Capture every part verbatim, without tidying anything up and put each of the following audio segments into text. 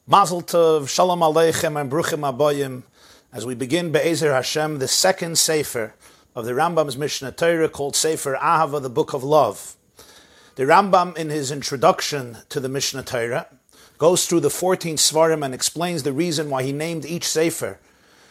Mazel Tov, Shalom Aleichem, and Bruchim Abayim, as we begin Be'ezer Hashem, the second Sefer of the Rambam's Mishnah Torah called Sefer Ahava, the Book of Love. The Rambam, in his introduction to the Mishnah Torah, goes through the fourteen Svarim and explains the reason why he named each Sefer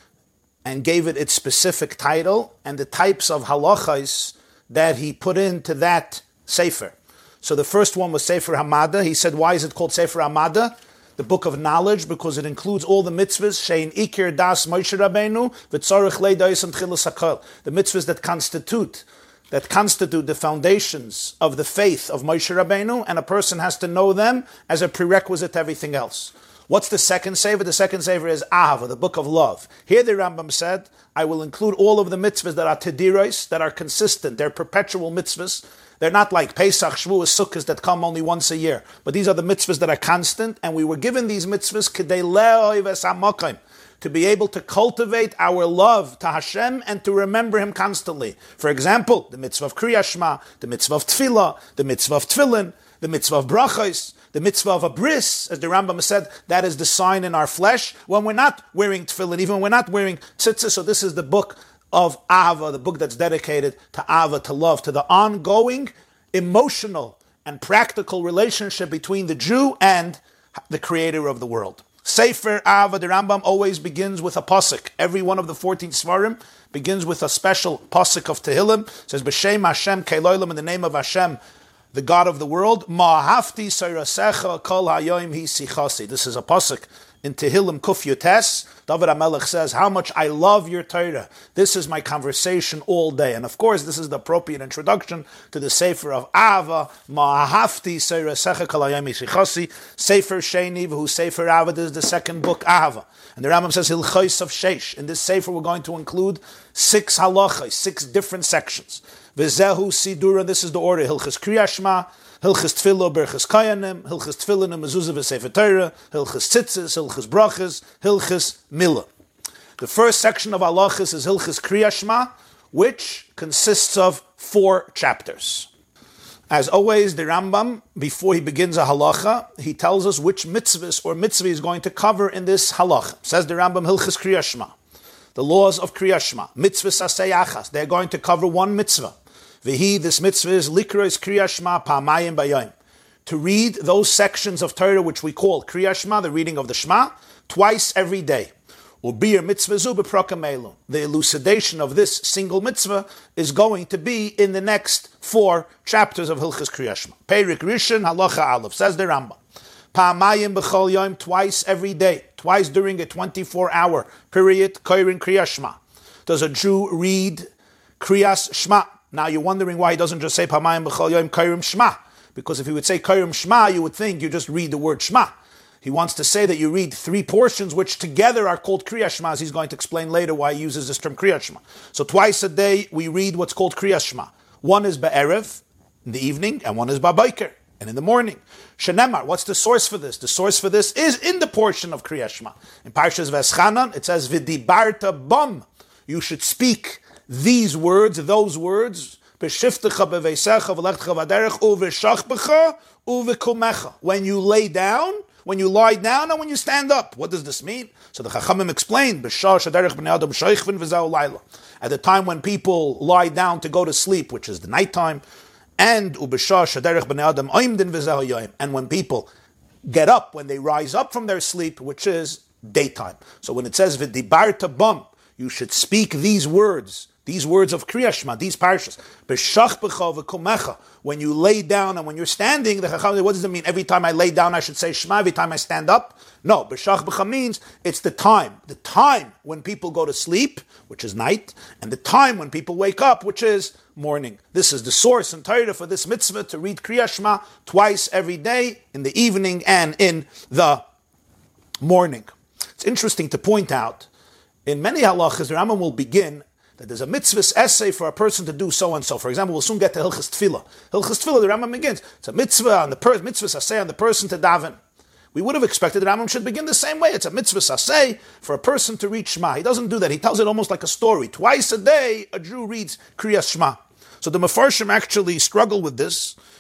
and gave it its specific title and the types of halachas that he put into that Sefer. So the first one was Sefer Hamada. He said, why is it called Sefer Hamada? The book of knowledge, because it includes all the mitzvahs, shein ikir das Moshe Rabbeinu, v'tzorich leidais and tchilas hakol. The mitzvahs that constitute, that constitute the foundations of the faith of Moshe Rabbeinu, and a person has to know them as a prerequisite to everything else. What's the second sefer? The second sefer is Ahava, the book of love. Here the Rambam said, I will include all of the mitzvahs that are tediros, that are consistent, they're perpetual mitzvahs. They're not like Pesach, Shavuos, Sukkot that come only once a year. But these are the mitzvahs that are constant, and we were given these mitzvahs k'dei le'oiv es hamokim, to be able to cultivate our love to Hashem and to remember Him constantly. For example, the mitzvah of Kriyas Shema, the mitzvah of Tefillah, the mitzvah of Tefillin, the mitzvah of Brachos, the mitzvah of a bris, as the Rambam said, that is the sign in our flesh when we're not wearing Tefillin, even when we're not wearing tzitzis. So this is the book of Ahava, the book that's dedicated to Ahava, to love, to the ongoing emotional and practical relationship between the Jew and the Creator of the world. Sefer Ahava, the Rambam always begins with a pasuk. Every one of the fourteen Svarim begins with a special pasuk of Tehillim. It says, B'Shem Hashem Keloilam, in the name of Hashem, the God of the world. Ma'ahafti Seirasecha Kol Hayoim Hi Sichasi. This is a pasuk in Tehillim Kuf Yotes. David HaMelech says, how much I love your Torah. This is my conversation all day. And of course, this is the appropriate introduction to the Sefer of Ahava. Ma'ahafti Seirasecha Kol Hayoim Hi Sichasi. Sefer Sheni V'hu Sefer Ahava. This is the second book, Ahava. And the Rambam says, Hilchos of Sheish. In this Sefer, we're going to include six halachas, six different sections. V'zehu Sidura, this is the order. Hilchos Kriyas Shema, Hilchos Tefillah, Berchos Kayanim, Hilchos Tefillin, Mezuzah v'Sefer Torah, Hilchos Tzitzis, Hilchos Brachos, Hilchos Milah. The first section of halachas is Hilchos Kriyas Shema, which consists of four chapters. As always, the Rambam, before he begins a halacha, he tells us which mitzvahs or mitzvah is going to cover in this halacha. Says the Rambam, Hilchos Kriyas Shema, the laws of Kriyas Shema, mitzvahs asay achas, they're going to cover one mitzvah. V'hi, this mitzvah is likros Kriyas Shema pa'amayim bayom, to read those sections of Torah which we call Kriyas Shema, the reading of the Shema, twice every day. Ubir mitzvah zu b'prokam elu. The elucidation of this single mitzvah is going to be in the next four chapters of Hilchos Kriyas Shema. Perik Rishon halacha aleph, says the Rambam. Pa'amayim b'chol yom, twice every day, twice during a twenty-four hour period, koirin Kriyas Shema. Does a Jew read Kriyas Shema? Now you're wondering why he doesn't just say Pamayim B'chol Yom Kairim Shema. Because if he would say Kairim Shema, you would think you just read the word Shema. He wants to say that you read three portions which together are called Kriyas Shema, as he's going to explain later why he uses this term Kriyas Shema. So twice a day we read what's called Kriyas Shema. One is Ba'erev, in the evening, and one is Ba'bayker, and in the morning. Shenemar, what's the source for this? The source for this is in the portion of Kriyas Shema. In Parshas Veschanan, it says, V'dibarta bam, you should speak these words, those words, when you lay down, when you lie down, and when you stand up. What does this mean? So the Chachamim explained, at the time when people lie down to go to sleep, which is the nighttime, and and when people get up, when they rise up from their sleep, which is daytime. So when it says, V'dibarta bam, you should speak these words, these words of Kriyas Shema, these parshas. When you lay down and when you're standing, the Chacham, what does it mean? Every time I lay down, I should say Shema. Every time I stand up? No. B'shach means it's the time. The time when people go to sleep, which is night, and the time when people wake up, which is morning. This is the source and Torah for this mitzvah to read Kriyas Shema twice every day, in the evening and in the morning. It's interesting to point out, in many halachas, the Rambam will begin that there's a mitzvah's essay for a person to do so and so. For example, we'll soon get to Hilchos Tefillah. Hilchos Tefillah, the Rambam begins. It's a mitzvah on the per- mitzvah's essay on the person to daven. We would have expected the Rambam should begin the same way. It's a mitzvah's essay for a person to read Shema. He doesn't do that. He tells it almost like a story. Twice a day, a Jew reads Kriyas Shema. So the Mefarshim actually struggle with this.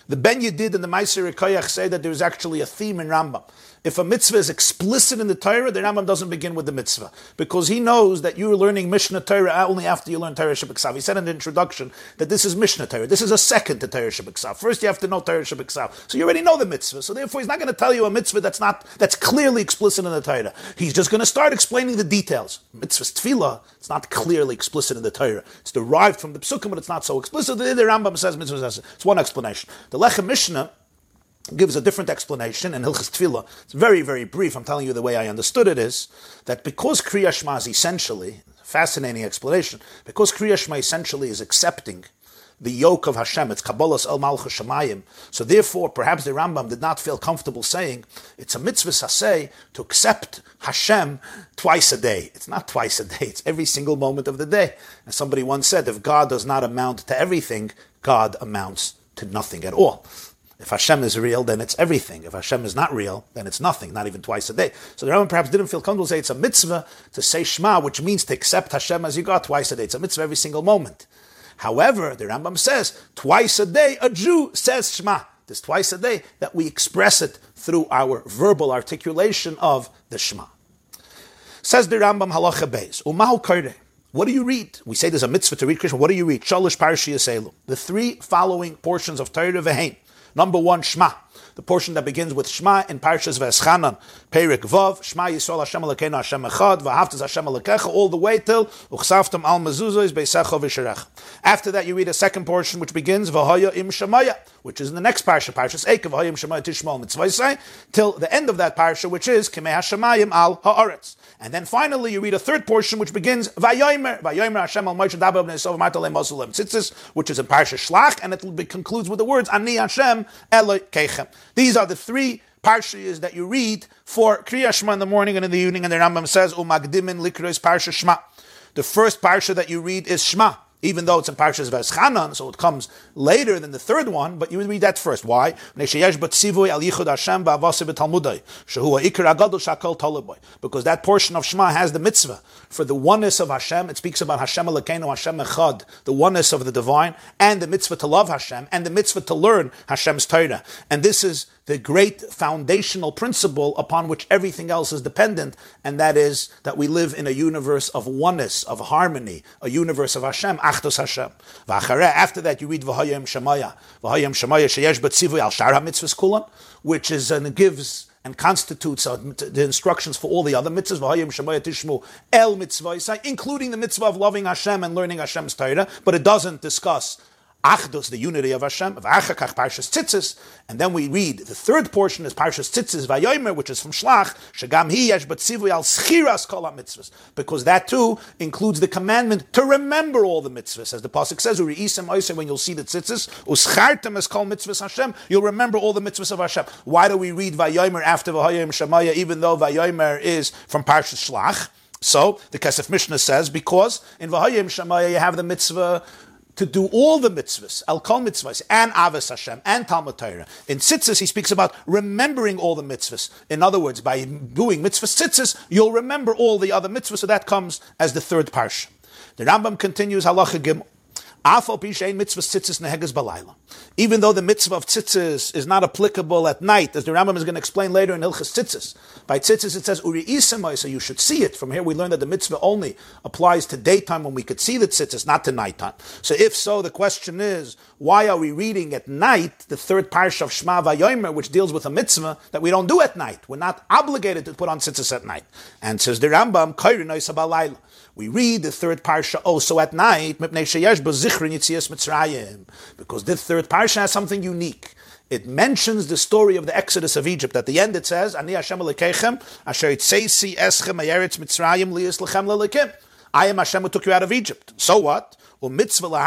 The Ben Yedid and the Meiser Koyach say that there is actually a theme in Rambam. If a mitzvah is explicit in the Torah, the Rambam doesn't begin with the mitzvah, because he knows that you're learning Mishnah Torah only after you learn Torah Shebeksav. He said in the introduction that this is Mishnah Torah. This is a second to Torah Shebeksav. First you have to know Torah Shebeksav. So you already know the mitzvah. So therefore he's not going to tell you a mitzvah that's not that's clearly explicit in the Torah. He's just going to start explaining the details. Mitzvah's tefillah, it's not clearly explicit in the Torah. It's derived from the Psukim, but it's not so explicit. The Rambam says mitzvah. It's one explanation. The Lechem Mishnah gives a different explanation, and Hilchas Tefillah, it's very, very brief. I'm telling you the way I understood it is that because Kriya Shema is essentially, fascinating explanation, because Kriya Shema essentially is accepting the yoke of Hashem, it's Kabbalas El Malchus Shemayim, so therefore perhaps the Rambam did not feel comfortable saying it's a mitzvah saseh to accept Hashem twice a day. It's not twice a day, it's every single moment of the day. And somebody once said, if God does not amount to everything, God amounts to nothing at all. If Hashem is real, then it's everything. If Hashem is not real, then it's nothing, not even twice a day. So the Rambam perhaps didn't feel comfortable to say it's a mitzvah to say Shema, which means to accept Hashem as you got twice a day. It's a mitzvah every single moment. However, the Rambam says, twice a day a Jew says Shema. This twice a day that we express it through our verbal articulation of the Shema. Says the Rambam Halacha Beis, Umahu Koreh. What do you read? We say there's a mitzvah to read Krishna. What do you read? Shalosh Parshiyos Elu. The three following portions of Torah Ve'hein. Number one, Shema. The portion that begins with Shema in Parshas V'eschanan, Perik Vav, Shema Yisrael Hashem Elokeinu Hashem Echad, V'ahavtas Hashem Elokecha, all the way till Uchsaftam Al Mezuzos Beisecha V'sherecha. After that, you read a second portion which begins V'hoya Im Shemaya, which is in the next parsha, Parshas Eikev, V'hoya Im Shemaya Tishmal Mitzvayisai, till the end of that parsha, which is Kimei HaShemayim Al Haaretz. And then finally, you read a third portion which begins Vayomer, Vayomer Hashem Al Moshe Dabar Bnei Yisrael V'martalei Mosulem Tzitzis, which is in Parsha Shlach, and it be, concludes with the words Ani Hashem Elokeichem. These are the three parshas that you read for Kriya Shema in the morning and in the evening, and the Rambam says Umagdimin Likros Parsha Shema. The first parsha that you read is Shema, even though it's in Parshas V'eschanan, so it comes later than the third one, but you would read that first. Why? Because that portion of Shema has the mitzvah for the oneness of Hashem. It speaks about Hashem Elokeinu, Hashem Echad, the oneness of the divine, and the mitzvah to love Hashem, and the mitzvah to learn Hashem's Torah. And this is the great foundational principle upon which everything else is dependent, and that is that we live in a universe of oneness, of harmony, a universe of Hashem, Achdus Hashem. After that, you read V'hayim Shemaya, V'hayim Shemaya sheyesh b'tzivui al shar ha-mitzvahs kulan, which is and gives and constitutes uh, the instructions for all the other mitzvahs, V'hayim Shemaya tishmu el mitzvah, including the mitzvah of loving Hashem and learning Hashem's Torah, but it doesn't discuss Achdus, the unity of Hashem, V'achakach Parshas Tzitzis, and then we read the third portion is Parshas Tzitzis Vayomer, which is from Shlach, Shagam Hi Yesh B'tzivui Al Schiras Kol HaMitzvahs, because that too includes the commandment to remember all the mitzvahs, as the pasuk says, Uri'isem Oisem, when you'll see the Tzitzis, Uschartem Es Kol Mitzvahs Hashem, you'll remember all the mitzvahs of Hashem. Why do we read Vayomer after V'hayim Shemaya, even though Vayomer is from Parshas Shlach? So the Kesef Mishnah says, because in V'hayim Shemaya you have the mitzvah to do all the mitzvahs, al kol mitzvahs, and Avos Hashem, and Talmud Torah. In Tzitzis, he speaks about remembering all the mitzvahs. In other words, by doing mitzvahs Tzitzis, you'll remember all the other mitzvahs, so that comes as the third parsha. The Rambam continues, Halacha Gimel. Even though the mitzvah of tzitzis is not applicable at night, as the Rambam is going to explain later in Hilchas Tzitzis. By tzitzis it says, Uri'isemai, so you should see it. From here we learn that the mitzvah only applies to daytime when we could see the tzitzis, not to nighttime. So if so, the question is, why are we reading at night the third parsha of Shema Vayomer, which deals with a mitzvah that we don't do at night? We're not obligated to put on tzitzis at night. And says the Rambam, we read the third parsha also at night, because this third parsha has something unique. It mentions the story of the Exodus of Egypt. At the end it says, Ani Hashem Elokeichem, asher yitzeisi eschem ha'eretz Mitzrayim liyis lechem lelekim. I am Hashem who took you out of Egypt. So what? And it's a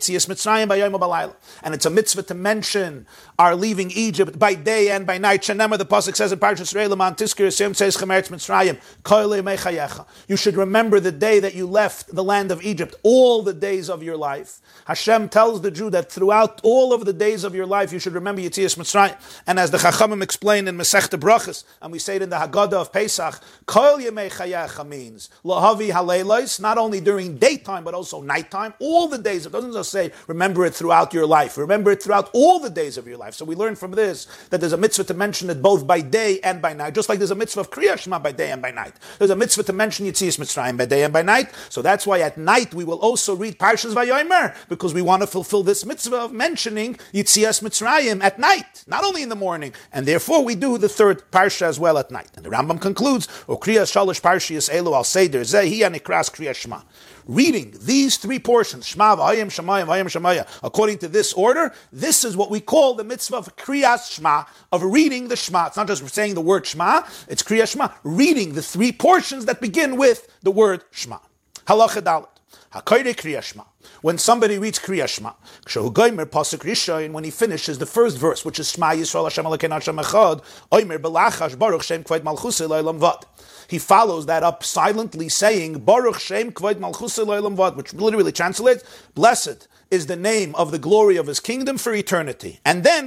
mitzvah to mention our leaving Egypt by day and by night. Shenemar, the pasuk says in Parshas Reilaman, Tiskir Yisrael says Chemeretz Mitzrayim, Koilei Mechayecha. You should remember the day that you left the land of Egypt, all the days of your life. Hashem tells the Jew that throughout all of the days of your life, you should remember Yetzias Mitzrayim. And as the Chachamim explained in Masechta Brachas, and we say it in the Haggadah of Pesach, Koilei Mechayecha means Lahavi Haleilos, not only during daytime but also nighttime. all the days. It doesn't just say, remember it throughout your life. Remember it throughout all the days of your life. So we learn from this that there's a mitzvah to mention it both by day and by night. Just like there's a mitzvah of Kriya Shema by day and by night. There's a mitzvah to mention Yetzias Mitzrayim by day and by night. So that's why at night we will also read Parshas Vayomer, because we want to fulfill this mitzvah of mentioning Yetzias Mitzrayim at night, not only in the morning. And therefore we do the third Parsha as well at night. And the Rambam concludes, O Kriya Shalosh Parshias Elu Al Seder Zehi Anikras Kriya Shema. Reading these three portions, Shema, Vayim, Shemayim, Vayim, Shemaya, according to this order, this is what we call the mitzvah of Kriyas Shema, of reading the Shema. It's not just saying the word Shema, it's Kriyas Shema, reading the three portions that begin with the word Shema. Halacha Dalet. HaKoyre Kriyas Shema. When somebody reads Kriyas Shema, Kshehu Goymer Pasuk Rishon, when he finishes the first verse, which is Shema Yisrael Hashem Elokeinu Hashem Echad, Oymer Belachash Baruch Shem Kvod Malchusei L'Olam Vad. He follows that up silently, saying Baruch Shem Kvod Malchusei L'Olam Vad, which literally translates, blessed is the name of the glory of his kingdom for eternity. And then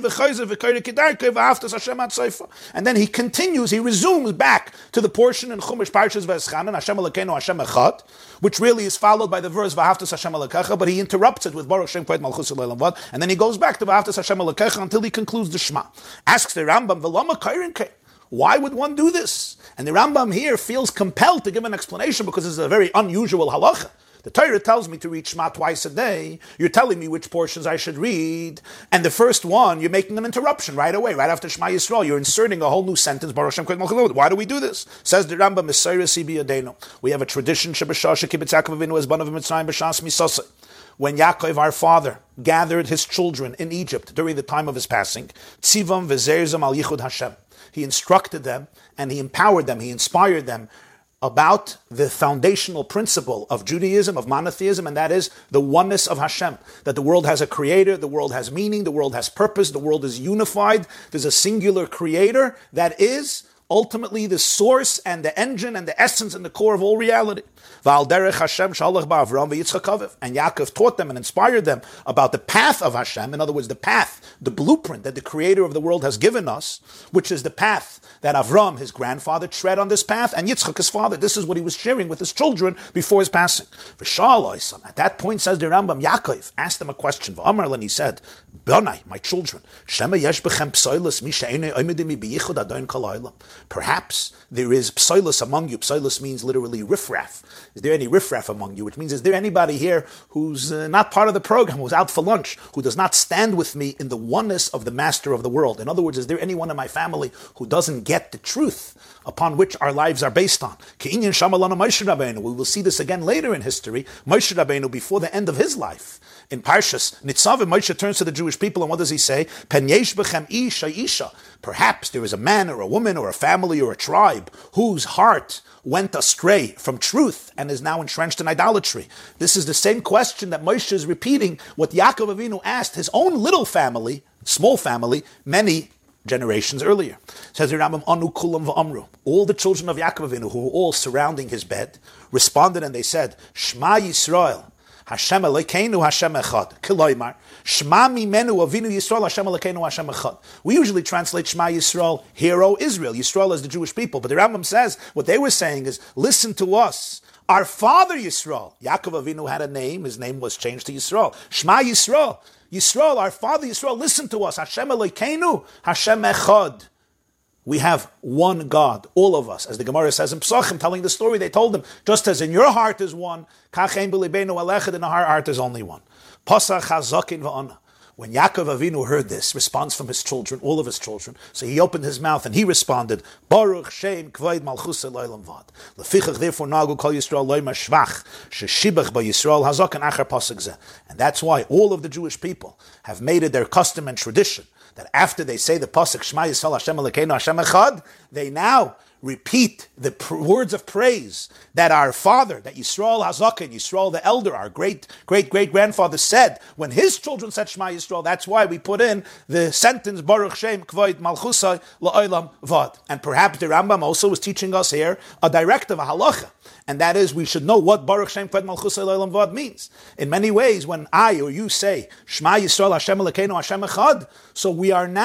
and then he continues, he resumes back to the portion in Chumash Parshas V'eschanan, Hashem Elokeinu Hashem Echad, which really is followed by the verse V'ahavtas Hashem Elokecha, but he interrupts it with Baruch Shem Kvod Malchusei L'Olam Vad, and then he goes back to V'ahavtas Hashem Elokecha until he concludes the Shema. Asks the Rambam, V'lama Kairin Kei, why would one do this? And the Rambam here feels compelled to give an explanation because it's a very unusual halacha. The Torah tells me to read Shema twice a day. You're telling me which portions I should read. And the first one, you're making an interruption right away, right after Shema Yisrael. You're inserting a whole new sentence, Baruch Shem Kvod Malchusei L'Olam Vad. Why do we do this? Says the Rambam, Mesorah Biyadenu. We have a tradition, Shebashasha Kibbutz Yaakov Avinu as Banav Mitzrayim B'Shas Misasei. When Yaakov, our father, gathered his children in Egypt during the time of his passing, Tzivam V'Zerzam Al Yichud Hashem. He instructed them and he empowered them, he inspired them about the foundational principle of Judaism, of monotheism, and that is the oneness of Hashem. That the world has a creator, the world has meaning, the world has purpose, the world is unified. There's a singular creator that is ultimately the source and the engine and the essence and the core of all reality. And Yaakov taught them and inspired them about the path of Hashem, in other words, the path, the blueprint that the creator of the world has given us, which is the path that Avram, his grandfather, tread on this path, and Yitzchak, his father. This is what he was sharing with his children before his passing. At that point, says the Rambam, Yaakov asked them a question. And he said, Bonai, my children, perhaps there is psoilus among you. Psoilus means literally riffraff. Is there any riffraff among you? Which means, is there anybody here who's uh, not part of the program, who's out for lunch, who does not stand with me in the oneness of the master of the world? In other words, is there anyone in my family who doesn't get the truth upon which our lives are based on? We will see this again later in history. Moshe Rabbeinu, before the end of his life, in Parshas Nitzavim, Moshe turns to the Jewish people, and what does he say? Pen yesh bechem isha isha. Perhaps there is a man or a woman or a family or a tribe whose heart went astray from truth and is now entrenched in idolatry. This is the same question that Moshe is repeating, what Yaakov Avinu asked his own little family, small family, many generations earlier. Says the Rambam, Anu kulam v'amru. All the children of Yaakov Avinu, who were all surrounding his bed, responded and they said, Shema Yisrael, Hashem Elokeinu Hashem Echad. Kiloymar, Shema Mimenu Avinu Yisrael Hashem Elokeinu Hashem Echad. We usually translate Shema Yisrael, hear O Israel. Yisrael is the Jewish people. But the Rambam says, what they were saying is, listen to us. Our father Yisrael. Yaakov Avinu had a name. His name was changed to Yisrael. Shema Yisrael. Yisrael, our father Yisrael, listen to us. Hashem Elokeinu Hashem Echad. We have one God, all of us. As the Gemara says in Pesachim, telling the story, they told them, just as in your heart is one, kachein b'libeinu alechad, in our heart is only one. Pasach hazakin v'ana. When Yaakov Avinu heard this response from his children, all of his children, so he opened his mouth and he responded, Baruch Shem Kvod Malchusei L'Olam Vad. Lefichach therefore nagu kol Yisrael loyma shvach sheshibach ba Yisrael hazakan achar pasuk zeh. And that's why all of the Jewish people have made it their custom and tradition that after they say the pasuk Shema Yisrael Hashem Elokeinu Hashem Echad, they now repeat the pr- words of praise that our father, that Yisrael Hazaken, Yisrael the elder, our great, great, great grandfather said when his children said Shema Yisrael. That's why we put in the sentence Baruch Shem Kvod Malchusei L'Olam Vad. And perhaps the Rambam also was teaching us here a directive, a halacha, and that is we should know what Baruch Shem Kvod Malchusei L'Olam Vad means. In many ways, when I or you say Shema Yisrael Hashem Elokeinu Hashem Echad, so we are now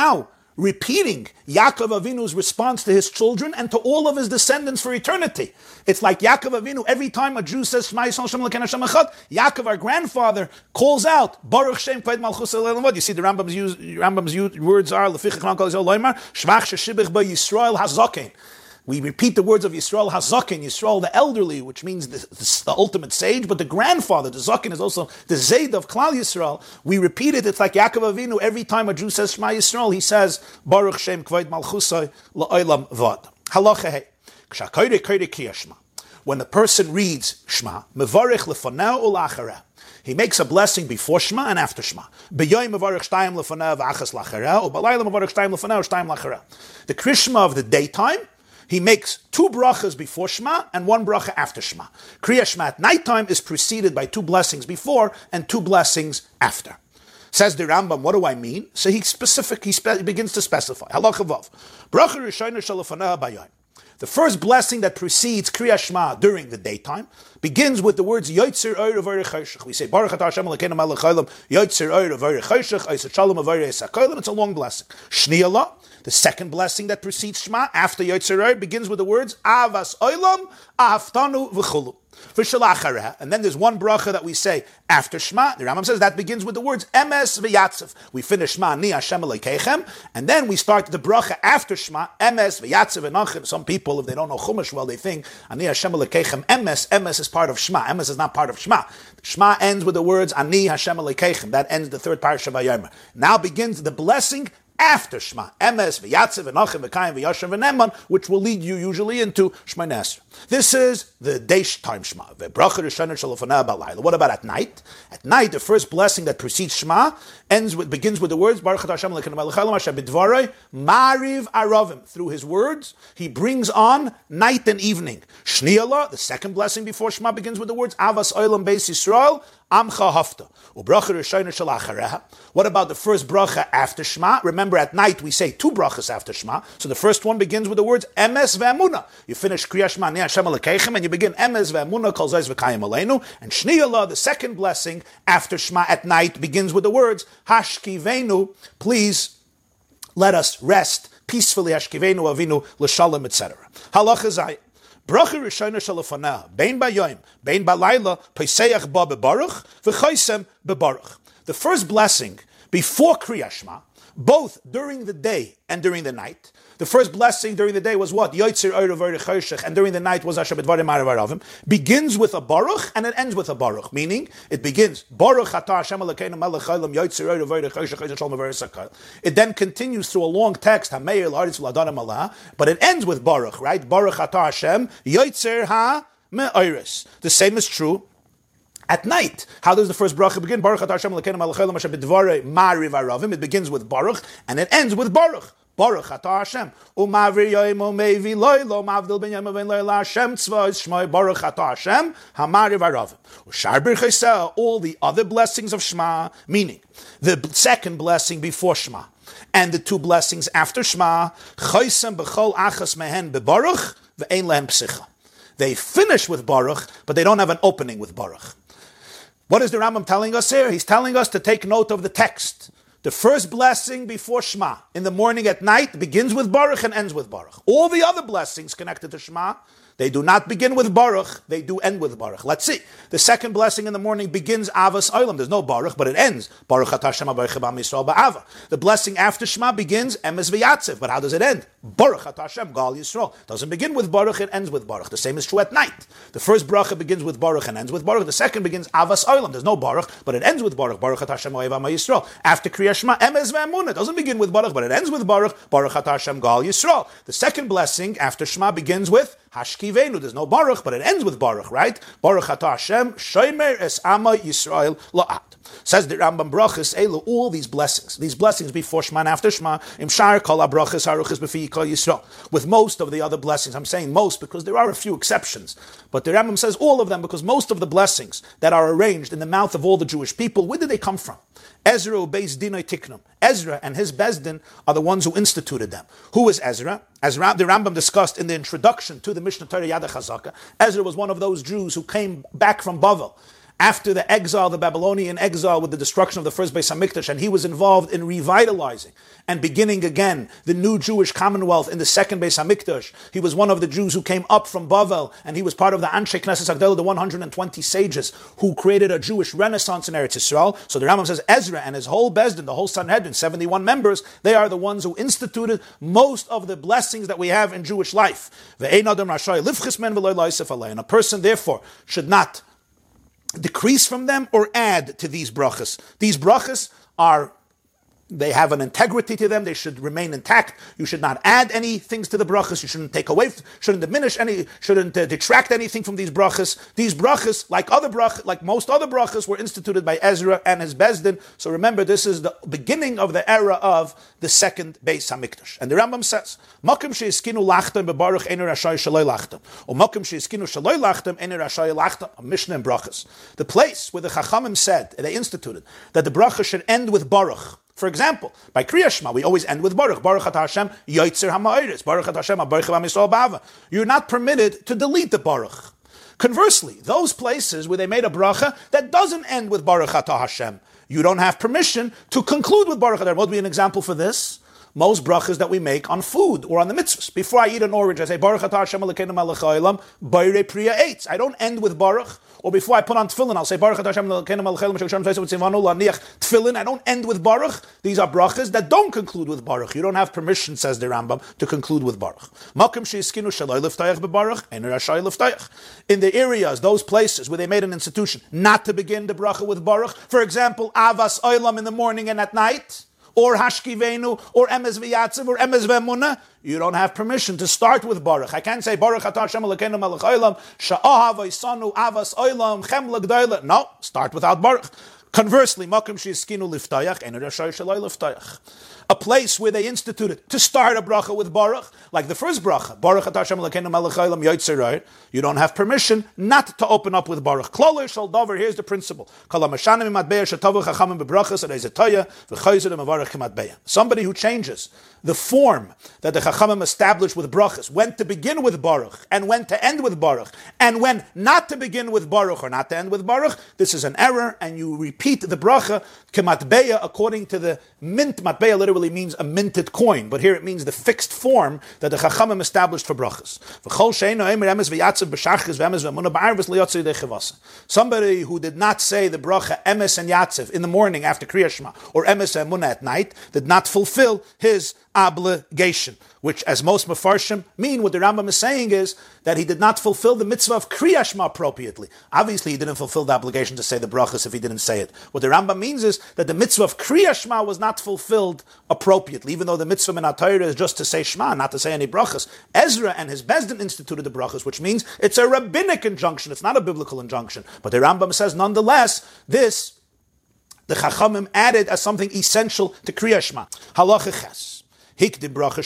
repeating Yaakov Avinu's response to his children and to all of his descendants for eternity. It's like Yaakov Avinu, every time a Jew says Shema Yisrael Shem Elokeinu Hashem Echad, Yaakov, our grandfather, calls out Baruch Shem Kved Malchus Eloheinu V'od. You see the Rambam's, use, Rambam's use, words are Lefichach Kol Yisrael Loimar Shvach Sheshibich Ba Yisrael Hazaken. We repeat the words of Yisrael HaZaken, Yisrael the elderly, which means the, the, the ultimate sage, but the grandfather, the Zaken, is also the Zayd of Klal Yisrael. We repeat it. It's like Yaakov Avinu. Every time a Jew says Shema Yisrael, he says Baruch Shem Kvod Malchusai La'olam Vod. Halacha Hey. K'shakoyre koyre Kriya Shema. When the person reads Shema, Mevarich lefaneh ulachareh. He makes a blessing before Shema and after Shema. B'yoyim mevarich shtayim lefaneh v'achas lachareh, u'balayla mevarich shtayim lefaneh u'shtayim lachareh. The Krishma of the daytime, he makes two brachas before Shema and one bracha after Shema. Kriya Shema at nighttime is preceded by two blessings before and two blessings after. Says the Rambam, what do I mean? So he specific. He, spe- he begins to specify. Halacha vav. Bracha rishona shalafanah bayayim. The first blessing that precedes Kriya Shema during the daytime begins with the words Yotzer Oyer V'Orei Choshech. We say Baruch Atah Hashem Elokeinu Melech Haolam Yotzer Oyer V'Orei Choshech Eisat Shalom V'Orei Eis HaKolam. It's a long blessing. Shniyala. The second blessing that precedes Shema after Yotzer Oyer begins with the words Avas Olam Ahaftanu V'Chulu. And then there's one bracha that we say after Shema. The Rambam says that begins with the words Emes v'Yatzev. We finish Shema Ni Hashem Elokeichem, and then we start the bracha after Shema Emes v'Yatzev Enochem. Some people, if they don't know Chumash well, they think Ani Hashem Elokeichem Emes. Emes is part of Shema. Emes is not part of Shema. Shema ends with the words Ani Hashem Elokeichem. That ends the third parasha Vayomer. Now begins the blessing after Shema, Emes, V'Yatzev, V'Nachim, V'Kayim, V'Yashem, V'Neman, which will lead you usually into Shmoneh Esrei. This is the daytime Shema. V'Bracha Rishonah Shalofanah B'Layla. What about at night? At night, the first blessing that precedes Shema ends with, begins with the words Baruch Atah Hashem Elokeinu Melech Haolam Asher B'Dvarei Mariv Aravim. Through his words, he brings on night and evening. Shniyala, the second blessing before Shema, begins with the words Avas Olam Beis Yisrael Amcha Hafta. U'Bracha Rishonah Shalachareha. What about the first bracha after Shema? Remember, at night we say two brachas after Shema. So the first one begins with the words Emes ve'Emunah. You finish Kriya Shema Ni Hashem Elokeichem, and you begin Emes ve'Emunah Kol Zayis V'Kayim Aleinu. And Shniyala, the second blessing after Shema at night, begins with the words Hashkivenu. Please let us rest peacefully. Hashkivenu Avinu L'Shalom, et cetera. Halacha Zayit. Bracha Rishonah Shalafanah, Bein Bayoim, Bein Balayla, Pesayach Ba Bebaruch, V'Chaisem Bebaruch. The first blessing before Kriya Shema, both during the day and during the night. The first blessing during the day was what? Yotzer Oyer V'Orei Choshech, and during the night was Asher B'Dvarei Mariv Aravim. Begins with a Baruch and it ends with a Baruch, meaning it begins Baruch Atah Hashem Elokeinu Melech Haolam Yotzer Oyer V'Orei Choshech Eisat Shalom V'Orei Eis HaKolam. It then continues through a long text Hameir L'Haaretz V'La'Adanim Alah, but it ends with Baruch, right? Baruch Atah Hashem Yotzer Ha Me'oires. The same is true at night. How does the first bracha begin? Baruch Atah Hashem Elokeinu Melech Haolam Asher B'Dvarei Mariv Aravim. It begins with Baruch and it ends with Baruch. Baruch Atah Hashem. Umavir yoim umevi loylo mavdil ben yom ben loyla Hashem tzvos shmoi Baruch Atah Hashem hamariv aravim. Ushar bircheseh, all the other blessings of Shema, meaning the second blessing before Shema and the two blessings after Shema, chaysem b'chol achas mehen bebaruch ve'ein lehem psicha. They finish with Baruch, but they don't have an opening with Baruch. What is the Rambam telling us here? He's telling us to take note of the text. The first blessing before Shema, in the morning, at night, begins with Baruch and ends with Baruch. All the other blessings connected to Shema, they do not begin with Baruch, they do end with Baruch. Let's see. The second blessing in the morning begins Avas Olam. There's no Baruch, but it ends Baruch Atah Hashem HaBarech B'Am Yisrael Ba'ava. The blessing after Shema begins Emes V'Yatzev, but how does it end? Baruch Atah Hashem Gal Yisrael. Doesn't begin with Baruch, it ends with Baruch. The same is true at night. The first bracha begins with Baruch and ends with Baruch. The second begins Avas Olam. There's no Baruch, but it ends with Baruch. Baruch Atah Hashem B'Am Yisrael. After Kriya Shema, Emes V'Emunah. Doesn't begin with Baruch, but it ends with Baruch. Baruch Atah Hashem Gal Yisrael. The second blessing after Shema begins with Hashkivenu. There's no Baruch, but it ends with Baruch, right? Baruch Atah Hashem, Shomer es Ama Yisrael La'at. Says the Rambam Brachas, Elu, all these blessings, these blessings before Shema and after Shema, Im Shar Kol HaBrachas Haruchas B'fi Kol Yisrael. With most of the other blessings, I'm saying most because there are a few exceptions, but the Rambam says all of them because most of the blessings that are arranged in the mouth of all the Jewish people, where did they come from? Ezra Beis Dinai Tiknum. Ezra and his Bezdin are the ones who instituted them. Who is Ezra? As the Rambam discussed in the introduction to the Mishnah Torah Yad HaChazaka, Ezra was one of those Jews who came back from Bavel after the exile, the Babylonian exile with the destruction of the first Beis HaMikdash, and he was involved in revitalizing and beginning again the new Jewish commonwealth in the second Beis HaMikdash. He was one of the Jews who came up from Bavel, and he was part of the Anshe Knesset Agdela, the one hundred twenty sages who created a Jewish renaissance in Eretz Yisrael. So the Rambam says Ezra and his whole Bezdin, the whole Sanhedrin, seventy-one members, they are the ones who instituted most of the blessings that we have in Jewish life. And a person, therefore, should not decrease from them or add to these brachas. These brachas are, they have an integrity to them. They should remain intact. You should not add any things to the brachas. You shouldn't take away, shouldn't diminish any, shouldn't uh, detract anything from these brachas. These brachas, like other brachas, like most other brachas, were instituted by Ezra and his Bezdin. So remember, this is the beginning of the era of the second Beis HaMikdash. And the Rambam says, "Makom she'iskinu lachtem bebaruch einu rashay shaloi lachtem, or makom she'iskinu shaloi lachtem einu rashay lachtem." A Mishnah in brachas. The place where the Chachamim said, they instituted, that the bracha should end with baruch. For example, by Kriya Shema, we always end with Baruch. Baruch Atah Hashem, Yoitzer HaMa'oris. Baruch Atah Hashem, HaBaruch HaMisol Ba'ava. You're not permitted to delete the Baruch. Conversely, those places where they made a bracha that doesn't end with Baruch Atah Hashem, you don't have permission to conclude with Baruch Atah. What would be an example for this? Most brachas that we make on food or on the mitzvahs. Before I eat an orange, I say, Baruch Atah Hashem Elokeinu melech haolam, Boirei Priya Eitz. I don't end with Baruch. Or before I put on tefillin, I'll say, Baruch Atah Hashem Elokeinu melech haolam, Shekashem Teisav Tzivanu Laniach Tefillin. I don't end with Baruch. These are brachas that don't conclude with Baruch. You don't have permission, says the Rambam, to conclude with Baruch. Makom she'iskinu shaloi liftayach bebaruch, einu rashay liftayach. In the areas, those places where they made an institution not to begin the bracha with Baruch, for example, Avas Olam in the morning and at night, or Hashkivenu, or Emes V'Yatziv, or Emes V'Emunah, you don't have permission to start with Baruch. I can't say Baruch Atah Hashem Elokeinu melech haolam, Sha'ahav V'Yisanu Avas Olam Chem L'Gdoila. No, start without Baruch. Conversely, Makom she'iskinu liftayach, einu rashay shaloi liftayach. A place where they instituted to start a bracha with Baruch, like the first bracha, Baruch Atah Hashem Elokeinu melech haolam Yoitzer Ha'or, you don't have permission not to open up with Baruch. Kloler shel davar, here's the principle. Kol ha'mashanim imatbeya shetavu chachamim bebrachas adei zetoya v'chayzer imavarach imatbeya. Somebody who changes the form that the chachamim established with brachas, when to begin with Baruch and when to end with Baruch, and when not to begin with Baruch or not to end with Baruch, this is an error, and you repeat the bracha kematbeya according to the mint. Matbeya literally means a minted coin, but here it means the fixed form that the Chachamim established for brachas. Somebody who did not say the bracha emes and yatziv in the morning after Kriya Shema, or emes and emunah at night, did not fulfill his obligation, which, as most Mefarshim mean, what the Rambam is saying is that he did not fulfill the mitzvah of Kriya Shema appropriately. Obviously, he didn't fulfill the obligation to say the brachas if he didn't say it. What the Rambam means is that the mitzvah of Kriya Shema was not fulfilled appropriately, even though the mitzvah min HaTorah is just to say Shema, not to say any brachas. Ezra and his Bezdin instituted the brachas, which means it's a rabbinic injunction, it's not a biblical injunction. But the Rambam says, nonetheless, this, the Chachamim added as something essential to Kriya Shema. Halacha Ches. If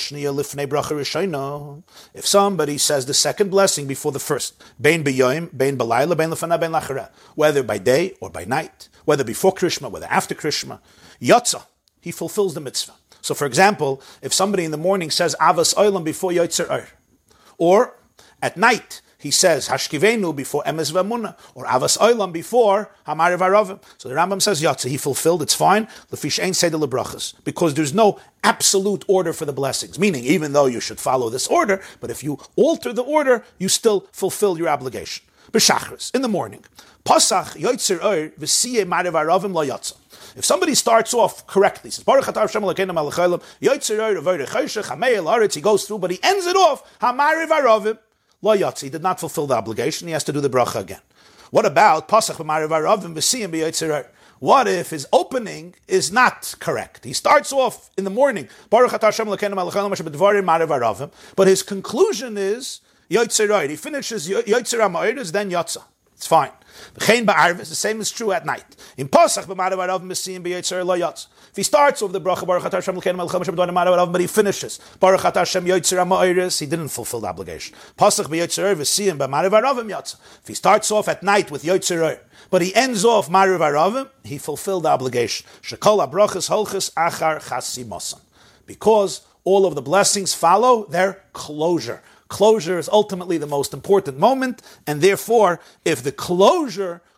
somebody says the second blessing before the first, bein b'yoyim, bein b'layla, bein lefana, bein lachara, whether by day or by night, whether before Krishma, whether after Krishma, yotza, he fulfills the mitzvah. So for example, if somebody in the morning says avas olam before Yoitzer Ha'or, or at night he says Hashkivenu before Emes V'Emunah, or Avas Olam before Hamar V'Aravim. So the Rambam says Yatza, he fulfilled, it's fine. Lefish Ein Seder Lebrachas, because there's no absolute order for the blessings. Meaning, even though you should follow this order, but if you alter the order, you still fulfill your obligation. B'Shachris, in the morning, Pasach Yoitzer Ha'or V'Siyeh Mar V'Aravim Lo Yatza. If somebody starts off correctly, says Baruch Atah Hashem Elokeinu melech haolam, Yoitzer Ha'or V'Orei Choshech Hamei El Haaretz, he goes through, but he ends it off Hamar V'Aravim. Lo Yatzi, he did not fulfill the obligation, he has to do the bracha again. What about Pasach b'marav haravim v'siyim b'yoitzer ha'or? What if his opening is not correct? He starts off in the morning, Baruch Atah Hashem Elokeinu melech haolam asher b'dvarim marav haravim, but his conclusion is Yoitzer Ha'or. He finishes Yoitzer HaMa'oris, then Yatza. It's fine. The same is true at night. In Pasach b'marav haravim v'siyim b'yoitzer ha'or lo Yatza. If he starts with the bracha Baruch Atah Hashem Elokeinu melech haolam asher b'dvarim marav haravim, but he finishes Baruch Atah Hashem Yoitzer HaMa'oris, he didn't fulfill the obligation. Pasach b'yoitzer ha'or v'siyim b'marav haravim Yatza. If he starts off at night with Yoitzer Ha'or, but he ends off marav haravim, he fulfilled the obligation. Shekol habrachas holchas achar chasimosan, because all of the blessings follow their closure. Closure is ultimately the most important moment, and therefore, if the closure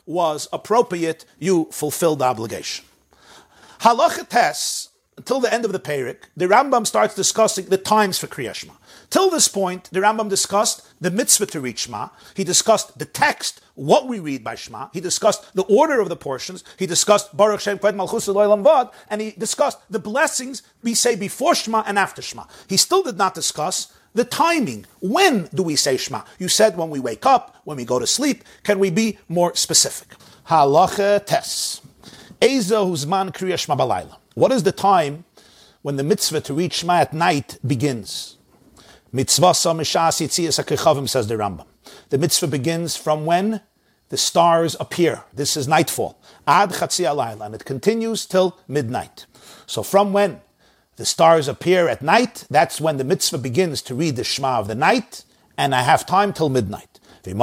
was appropriate, you fulfilled the obligation. Halacha Tes, until the end of the Perek, the Rambam starts discussing the times for Kriya Shema. Till this point, the Rambam discussed the mitzvah to read Shema. He discussed the text, what we read by Shema. He discussed the order of the portions. He discussed Baruch Shem Kved Malchus L'Olam Vad, and he discussed the blessings we say before Shema and after Shema. He still did not discuss the timing. When do we say Shema? You said when we wake up, when we go to sleep. Can we be more specific? Halacha Tes. Eza Huzman Kriya Shema Balayla. What is the time when the mitzvah to read Shema at night begins? Mitzvah Samishas Yitzias HaKechavim, says the Rambam. The mitzvah begins from when the stars appear. This is nightfall. Ad Chatzi Alayla, and it continues till midnight. So from when the stars appear at night, that's when the mitzvah begins to read the Shema of the night, and I have time till midnight.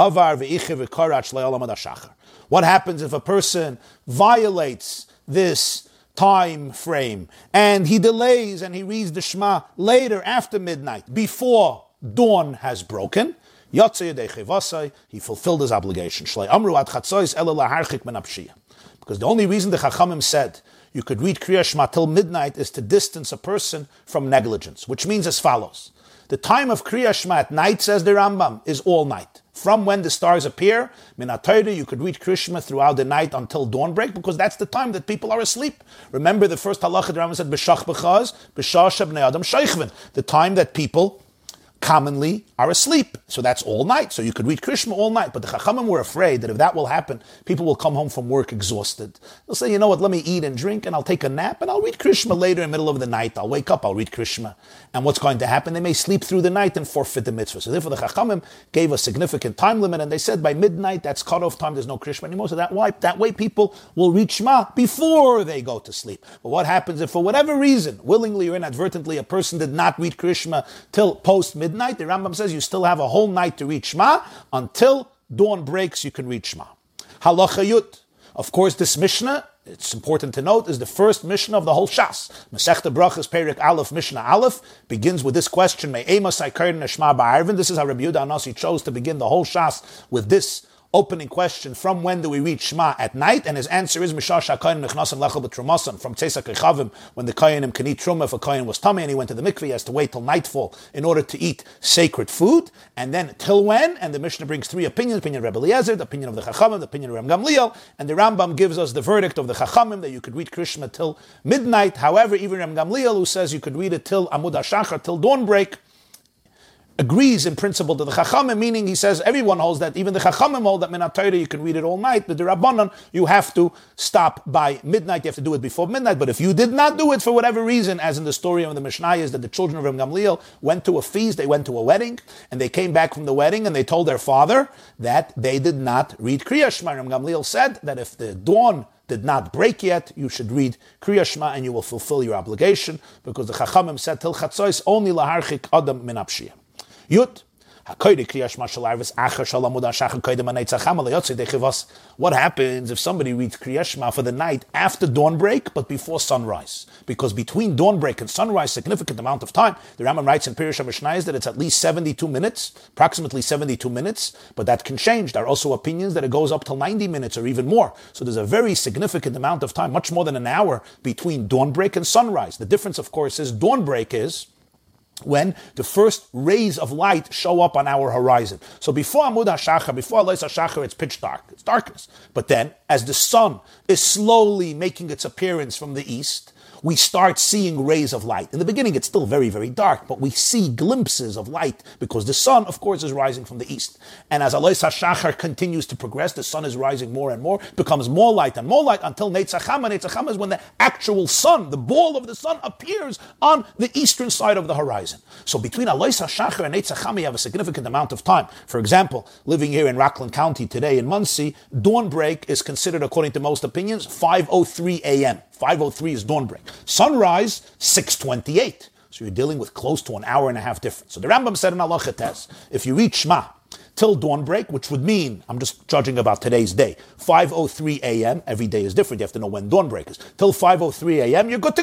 What happens if a person violates this time frame and he delays and he reads the Shema later after midnight, before dawn has broken? He fulfilled his obligation. Because the only reason the Chachamim said you could read Kriya Shema till midnight is to distance a person from negligence, which means as follows. The time of Kriya Shema at night, says the Rambam, is all night. From when the stars appear, min HaTorah, you could read Kriya Shema throughout the night until dawn break, because that's the time that people are asleep. Remember the first halacha, the Rambam said, B'shach b'chaz, b'shah shebnei adam sheichvin, the time that people commonly are asleep. So that's all night. So you could read Kriya Shema all night. But the Chachamim were afraid that if that will happen, people will come home from work exhausted. They'll say, you know what, let me eat and drink and I'll take a nap and I'll read Kriya Shema later in the middle of the night. I'll wake up, I'll read Kriya Shema. And what's going to happen? They may sleep through the night and forfeit the mitzvah. So therefore the Chachamim gave a significant time limit, and they said by midnight, that's cutoff time, there's no Kriya Shema anymore. So that way, that way people will read Shema before they go to sleep. But what happens if for whatever reason, willingly or inadvertently, a person did not read Kriya Shema till post midnight? The Rambam says you still have a whole night to read Shema. Until dawn breaks, you can read Shema. Halacha Yud. Of course, this Mishnah, it's important to note, is the first Mishnah of the whole Shas. Masechta Brachas Perek Aleph, Mishnah Aleph, begins with this question, Me'ema Saikarin Shema Ba'arvin. This is how Rabbi Yehuda Anasi chose to begin the whole Shas with this opening question, from when do we read Shema at night? And his answer is Mishash HaKayin Nechnasim Lechel B'Trumasan, from Tzeis HaKechavim, when the Kayanim can eat Truma if a Kayin was tummy and he went to the mikveh, he has to wait till nightfall in order to eat sacred food. And then till when? And the Mishnah brings three opinions, opinion of Rebbe Eliezer, the opinion of the Chachamim, the opinion of Ram Gamliel, and the Rambam gives us the verdict of the Chachamim that you could read Kriya Shema till midnight. However, even Ram Gamliel, who says you could read it till Amud HaShachar, till dawn break, agrees in principle to the Chachamim, meaning he says everyone holds that, even the Chachamim hold that min HaTorah you can read it all night, but the Rabbanan you have to stop by midnight, you have to do it before midnight. But if you did not do it for whatever reason, as in the story of the Mishnah is that the children of Ram Gamliel went to a feast, they went to a wedding, and they came back from the wedding and they told their father that they did not read Kriya Shema. Ram Gamliel said that if the dawn did not break yet, you should read Kriya Shema and you will fulfill your obligation, because the Chachamim said till Chatzois only laharchik adam min apshiyah. Yud. What happens if somebody reads Kriya Shema for the night after dawn break, but before sunrise? Because between dawn break and sunrise, significant amount of time. The Rambam writes in Pirush HaMishnayos that it's at least seventy-two minutes, approximately seventy-two minutes, but that can change. There are also opinions that it goes up till ninety minutes or even more. So there's a very significant amount of time, much more than an hour, between dawn break and sunrise. The difference, of course, is dawn break is when the first rays of light show up on our horizon. So before Amud HaShachar, before Alois HaShachar, it's pitch dark. It's darkness. But then, as the sun is slowly making its appearance from the east, we start seeing rays of light. In the beginning, it's still very, very dark, but we see glimpses of light because the sun, of course, is rising from the east. And as Alois HaShachar continues to progress, the sun is rising more and more, becomes more light and more light until Netzach Hama. Netzach Hama is when the actual sun, the ball of the sun, appears on the eastern side of the horizon. So between Alois HaShachar and Netzach Hama, you have a significant amount of time. For example, living here in Rockland County today in Muncie, dawn break is considered, according to most opinions, five oh three a.m. five oh three is dawn break. Sunrise, six twenty-eight. So you're dealing with close to an hour and a half difference. So the Rambam said in Halacha Tes, if you read Shema till dawn break, which would mean, I'm just judging about today's day, five oh three a.m., every day is different, you have to know when dawn break is, till five oh three a.m., you're good to go.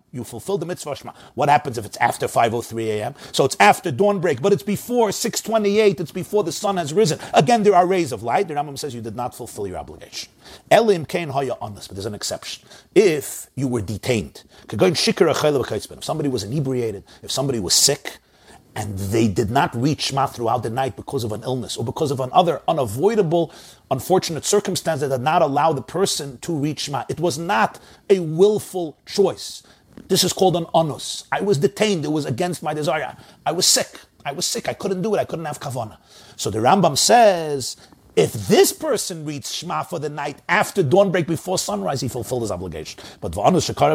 You fulfill the mitzvah Shema. What happens if it's after five oh three a.m.? So it's after dawn break, but it's before six twenty-eight, it's before the sun has risen. Again, there are rays of light. The Rambam says you did not fulfill your obligation. Elim kein haya honest, but there's an exception. If you were detained, if somebody was inebriated, if somebody was sick, and they did not reach Shema throughout the night because of an illness or because of another unavoidable, unfortunate circumstance that did not allow the person to reach Shema. It was not a willful choice. This is called an onus. I was detained. It was against my desire. I was sick. I was sick. I couldn't do it. I couldn't have kavanah. So the Rambam says, if this person reads Shema for the night after dawn break before sunrise, he fulfilled his obligation. But when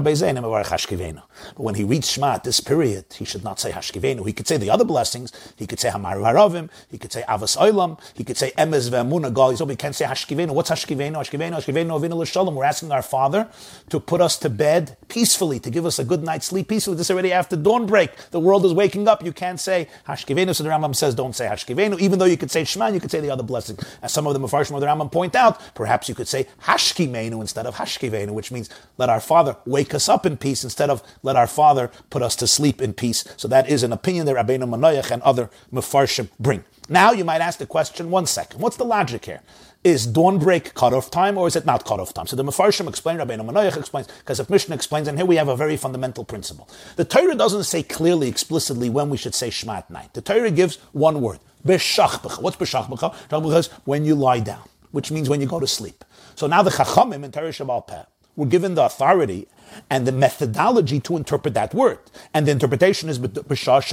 he reads Shema at this period, he should not say Hashkivenu. He could say the other blessings. He could say Hamar Varavim. He could say Avas Olam. He could say Emes Ve'emunah Gal. So he can't say Hashkivenu. What's Hashkivenu? Hashkivenu, Hashkivenu, Avinu L'Shalom. We're asking our Father to put us to bed peacefully, to give us a good night's sleep peacefully. This is already after dawn break. The world is waking up. You can't say Hashkivenu. So the Rambam says don't say Hashkivenu. Even though you could say Shema, you could say the other blessing. As some of the Mefarshim of the Rambam point out, perhaps you could say Hashkimenu instead of Hashkivenu, which means let our Father wake us up in peace instead of let our Father put us to sleep in peace. So that is an opinion that Rabbeinu Manoach and other Mefarshim bring. Now you might ask the question, one second, what's the logic here? Is dawn break cutoff time or is it not cutoff time? So the Mefarshim explain, Rabbeinu Manoach explains, because if Mishnah explains, and here we have a very fundamental principle. The Torah doesn't say clearly, explicitly when we should say Shema at night. The Torah gives one word, B'shachbecha. What's B'shachbecha? B'shachbecha is when you lie down, which means when you go to sleep. So now the Chachamim in Torah Shabbal Peh were given the authority and the methodology to interpret that word. And the interpretation is the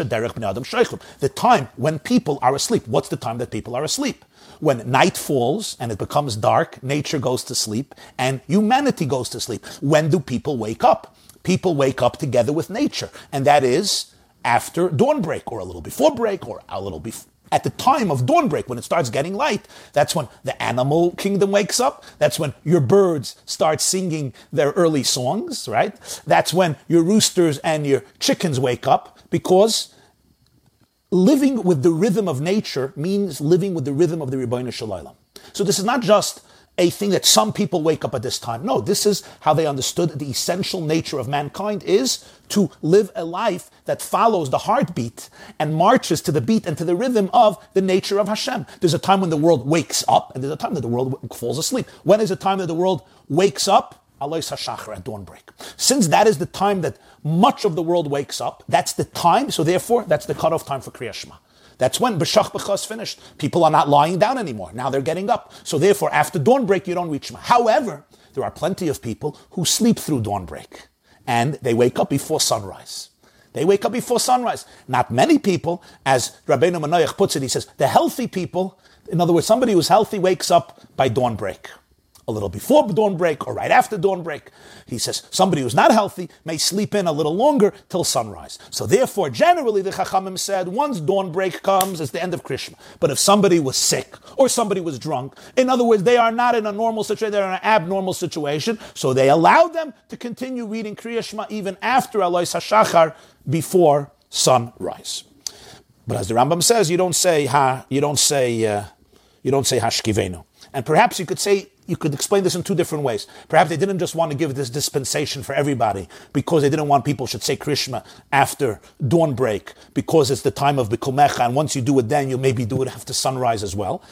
time when people are asleep. What's the time that people are asleep? When night falls and it becomes dark, nature goes to sleep and humanity goes to sleep. When do people wake up? People wake up together with nature. And that is after dawn break or a little before break or a little before. At the time of dawn break, when it starts getting light, that's when the animal kingdom wakes up. That's when your birds start singing their early songs, right? That's when your roosters and your chickens wake up, because living with the rhythm of nature means living with the rhythm of the Ribbono Shel Olam. So this is not just a thing that some people wake up at this time. No, this is how they understood the essential nature of mankind is to live a life that follows the heartbeat and marches to the beat and to the rhythm of the nature of Hashem. There's a time when the world wakes up and there's a time that the world falls asleep. When is the time that the world wakes up? Alois HaShachar, at dawn break. Since that is the time that much of the world wakes up, that's the time, so therefore that's the cutoff time for Kriyas Shema. That's when B'shach B'cha is finished. People are not lying down anymore. Now they're getting up. So therefore, after dawn break, you don't reach Shema. However, there are plenty of people who sleep through dawn break. And they wake up before sunrise. They wake up before sunrise. Not many people, as Rabbeinu Manoach puts it, he says, the healthy people, in other words, somebody who's healthy wakes up by dawn break. A little before dawn break or right after dawn break. He says somebody who's not healthy may sleep in a little longer till sunrise. So therefore, generally, the Chachamim said, once dawn break comes, it's the end of Krishma. But if somebody was sick or somebody was drunk, in other words, they are not in a normal situation, they're in an abnormal situation, so they allowed them to continue reading Kriyas Shema even after Alois HaShachar, before sunrise. But as the Rambam says, you don't say ha, you don't say, uh, you don't say Hashkivenu. And perhaps you could say, you could explain this in two different ways. Perhaps they didn't just want to give this dispensation for everybody because they didn't want people should say Krishma after dawn break because it's the time of Bikumecha, and once you do it then, you maybe do it after sunrise as well.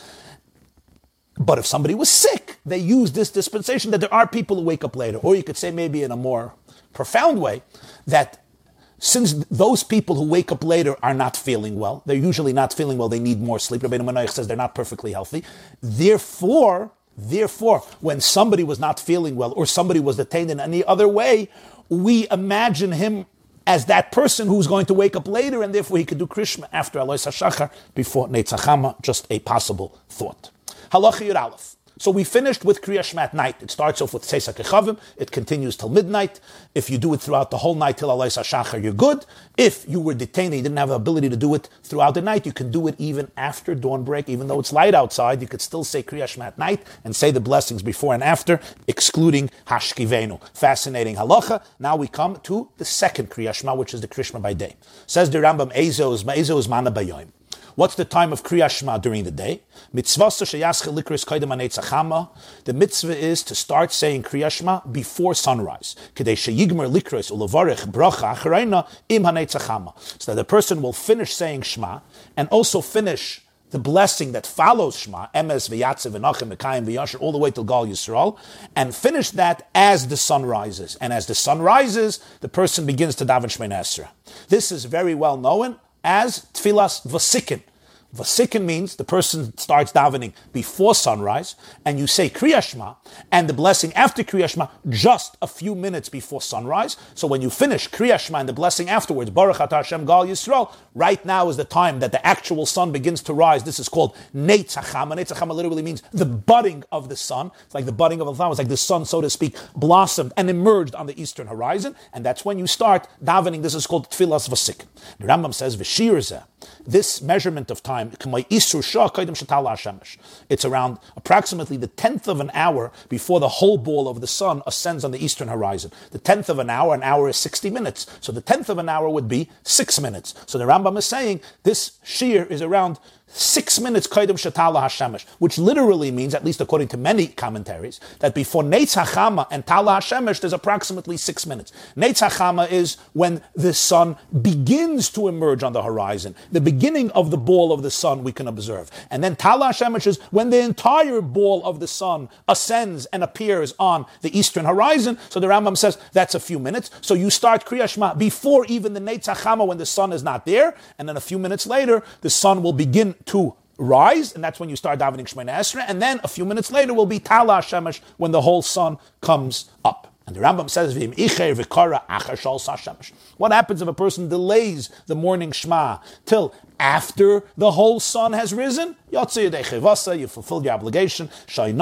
But if somebody was sick, they use this dispensation that there are people who wake up later. Or you could say maybe in a more profound way that since those people who wake up later are not feeling well, they're usually not feeling well, they need more sleep. Rabbeinu Manoach says they're not perfectly healthy. Therefore, Therefore, when somebody was not feeling well or somebody was detained in any other way, we imagine him as that person who's going to wake up later, and therefore he could do Krishma after Alois HaShachar, before Netzach Hama, just a possible thought. Halacha Yud Aleph. So we finished with Kriyas Shema at night. It starts off with Tzeisa Kechavim. It continues till midnight. If you do it throughout the whole night till Alois HaShachar, you're good. If you were detained and you didn't have the ability to do it throughout the night, you can do it even after dawn break. Even though it's light outside, you could still say Kriyas Shema at night and say the blessings before and after, excluding Hashkivenu. Fascinating halacha. Now we come to the second Kriyas Shema, which is the Kriyas Shema by day. Says the Rambam, Ezo is Mana Bayoim. What's the time of Kriyas Shema during the day? The mitzvah is to start saying Kriyas Shema before sunrise. So that the person will finish saying Shema and also finish the blessing that follows Shema, Emes v'yatzev v'nachem v'kayim v'yasher, all the way till Gal Yisrael, and finish that as the sun rises. And as the sun rises, the person begins to daven Shemona Esrei. This is very well known as Tfilas Vasikin. Vasikin means the person starts davening before sunrise, and you say Kriyas Shema, and the blessing after Kriyas Shema just a few minutes before sunrise. So when you finish Kriyas Shema and the blessing afterwards, Baruch Atah Hashem Gal Yisrael, right now is the time that the actual sun begins to rise. This is called Neitz HaChama. Neitz HaChama literally means the budding of the sun. It's like the budding of a flower. It's like the sun, so to speak, blossomed and emerged on the eastern horizon, and that's when you start davening. This is called Tfilas Vasikin. The Rambam says, V'shir zeh, this measurement of time, it's around approximately the tenth of an hour before the whole ball of the sun ascends on the eastern horizon. The tenth of an hour, an hour is sixty minutes. So the tenth of an hour would be six minutes. So the Rambam is saying this shear is around six minutes Kaidem Shatala Hashemesh, which literally means, at least according to many commentaries, that before Neitz HaChama and Tala Hashemesh, there's approximately six minutes. Neitz HaChama is when the sun begins to emerge on the horizon. The beginning of the ball of the sun we can observe. And then Tala Hashemesh is when the entire ball of the sun ascends and appears on the eastern horizon. So the Rambam says that's a few minutes. So you start Kriyas Shema before even the Neitz HaChama when the sun is not there. And then a few minutes later, the sun will begin to rise, and that's when you start davening Shemona Esrei, and then a few minutes later will be Tala Hashemesh when the whole sun comes up. And the Rambam says, what happens if a person delays the morning Shema till after the whole sun has risen? You fulfilled your obligation. Because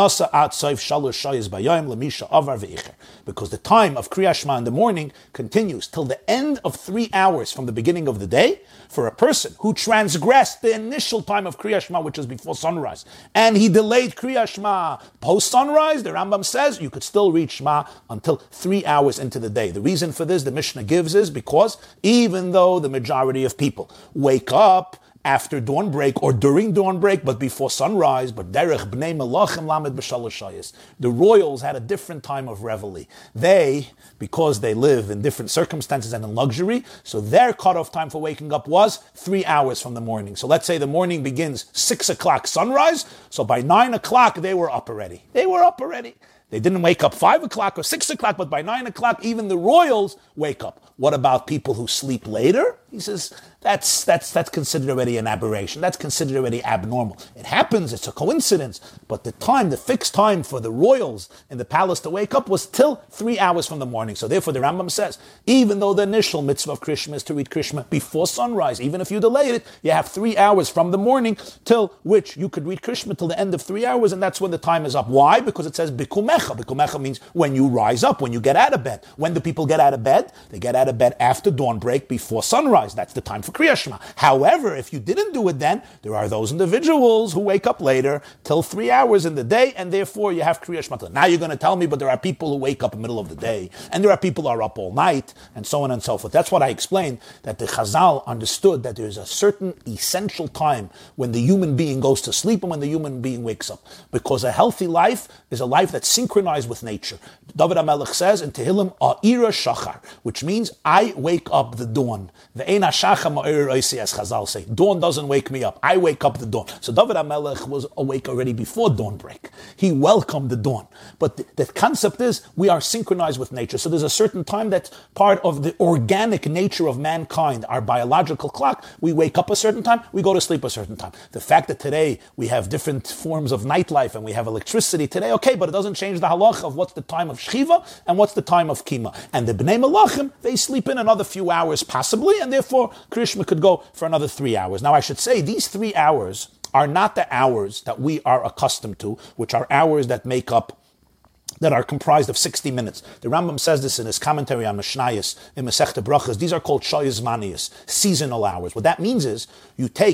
the time of Kriyas Shema in the morning continues till the end of three hours from the beginning of the day for a person who transgressed the initial time of Kriyas Shema, which is before sunrise, and he delayed Kriyas Shema post sunrise. The Rambam says you could still reach Shema until three hours into the day. The reason for this, the Mishnah gives, is because even though the majority of people wake up after dawn break or during dawn break, but before sunrise, but derech bnei melachim lamed b'shalosh shayis, the royals had a different time of reveille. They, because they live in different circumstances and in luxury, so their cutoff time for waking up was three hours from the morning. So let's say the morning begins six o'clock sunrise, so by nine o'clock they were up already. They were up already. They didn't wake up five o'clock or six o'clock, but by nine o'clock, even the royals wake up. What about people who sleep later? He says, that's that's that's considered already an aberration. That's considered already abnormal. It happens, it's a coincidence, but the time, the fixed time for the royals in the palace to wake up was till three hours from the morning. So therefore the Rambam says, even though the initial mitzvah of Krishma is to read Krishma before sunrise, even if you delay it, you have three hours from the morning till which you could read Krishma till the end of three hours, and that's when the time is up. Why? Because it says bikumecha. Bikumecha means when you rise up, when you get out of bed. When do people get out of bed? They get out of bed after dawn break, before sunrise. That's the time for Kriyas Shema. However, if you didn't do it then, there are those individuals who wake up later till three hours in the day, and therefore you have Kriyas Shema. Now you're going to tell me, but there are people who wake up in the middle of the day, and there are people who are up all night, and so on and so forth. That's what I explained, that the Chazal understood that there's a certain essential time when the human being goes to sleep and when the human being wakes up. Because a healthy life is a life that's synchronized with nature. David HaMelech says in Tehillim, A'ira Shachar, which means I wake up the dawn. The Ein HaShachar Ma'ir Oisi, as Chazal say. Dawn doesn't wake me up. I wake up the dawn. So David HaMelech was awake already before dawn break. He welcomed the dawn. But the, the concept is we are synchronized with nature. So there's a certain time that's part of the organic nature of mankind, our biological clock. We wake up a certain time, we go to sleep a certain time. The fact that today we have different forms of nightlife and we have electricity today, okay, but it doesn't change the halach of what's the time of Shchiva and what's the time of Kima. And the Bnei Melachim, they sleep in another few hours possibly, and therefore Krishma could go for another three hours. Now I should say these three hours are not the hours that we are accustomed to, which are hours that make up that are comprised of sixty minutes. The Rambam says this in his commentary on Mishnayos in Masechta Brachas. These are called Shoyes Manias, seasonal hours. What that means is you take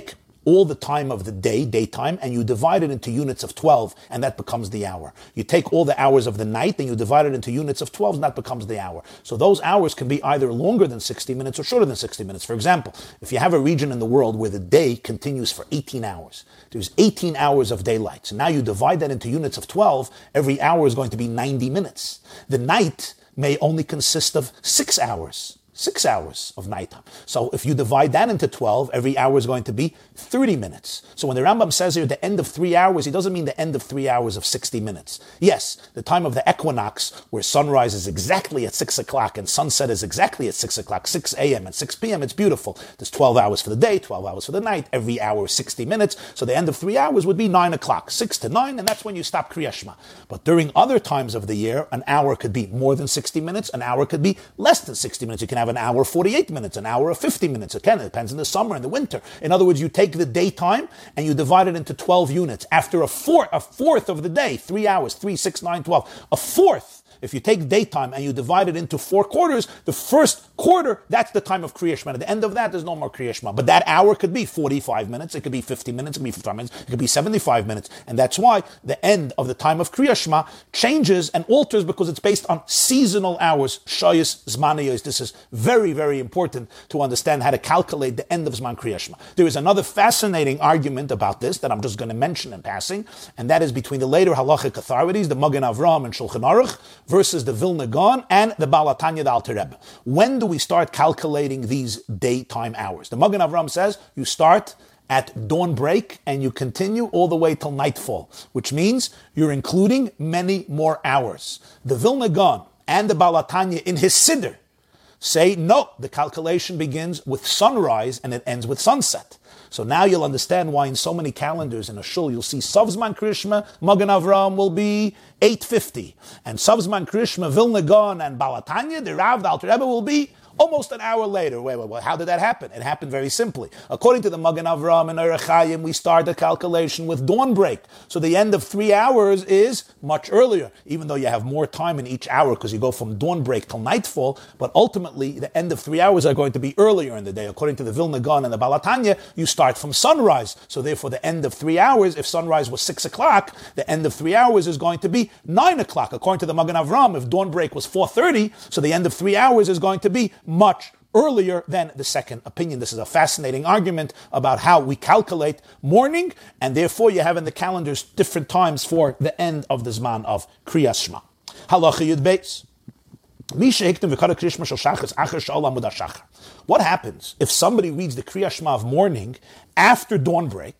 all the time of the day, daytime, and you divide it into units of twelve, and that becomes the hour. You take all the hours of the night, and you divide it into units of twelve, and that becomes the hour. So those hours can be either longer than sixty minutes or shorter than sixty minutes. For example, if you have a region in the world where the day continues for eighteen hours, there's eighteen hours of daylight. So now you divide that into units of twelve, every hour is going to be ninety minutes. The night may only consist of six hours. Six hours of nighttime. So if you divide that into twelve, every hour is going to be thirty minutes. So when the Rambam says here the end of three hours, he doesn't mean the end of three hours of sixty minutes. Yes, the time of the equinox, where sunrise is exactly at six o'clock and sunset is exactly at six o'clock, six a.m. and six p.m., it's beautiful. There's twelve hours for the day, twelve hours for the night, every hour is sixty minutes. So the end of three hours would be nine o'clock, six to nine, and that's when you stop Kriya Shema. But during other times of the year, an hour could be more than sixty minutes, an hour could be less than sixty minutes. You can have an hour forty-eight minutes, an hour of fifty minutes. Again, it depends on the summer and the winter. In other words, you take the daytime and you divide it into twelve units. After a fourth, a fourth of the day, three hours, three, six, nine, twelve, a fourth. If you take daytime and you divide it into four quarters, the first quarter, that's the time of Kriya Shema. At the end of that, there's no more Kriya Shema. But that hour could be forty-five minutes, it could be fifty minutes, it could be fifty-five minutes, it could be seventy-five minutes. And that's why the end of the time of Kriya Shema changes and alters because it's based on seasonal hours. Shayis, Zmaniyos. This is very, very important to understand how to calculate the end of Zman Kriya Shema. There is another fascinating argument about this that I'm just going to mention in passing, and that is between the later halachic authorities, the Magen Avraham and Shulchan Aruch, versus the Vilna Gaon and the Baal HaTanya, the Alter Rebbe. When do we start calculating these daytime hours? The Magen Avraham says you start at dawn break and you continue all the way till nightfall, which means you're including many more hours. The Vilna Gaon and the Baal HaTanya in his Siddur say no, the calculation begins with sunrise and it ends with sunset. So now you'll understand why in so many calendars in a shul you'll see Savzman Krishma, Magen Avraham will be eight fifty. And Savzman Krishma, Vilna Gaon, and Baal HaTanya, the Rav, the Alter Rebbe, will be almost an hour later. Wait, wait, wait. How did that happen? It happened very simply. According to the Magen Avraham and Orach Chaim, we start the calculation with dawn break. So the end of three hours is much earlier, even though you have more time in each hour because you go from dawn break till nightfall. But ultimately, the end of three hours are going to be earlier in the day. According to the Vilna Gaon and the Baal HaTanya, you start from sunrise. So therefore, the end of three hours, if sunrise was six o'clock, the end of three hours is going to be nine o'clock. According to the Magen Avraham, if dawn break was four thirty, so the end of three hours is going to be much earlier than the second opinion. This is a fascinating argument about how we calculate morning, and therefore you have in the calendars different times for the end of the Zman of Kriyas Shema. Halacha Yud Beis. What happens if somebody reads the Kriya Shema of morning after dawn break,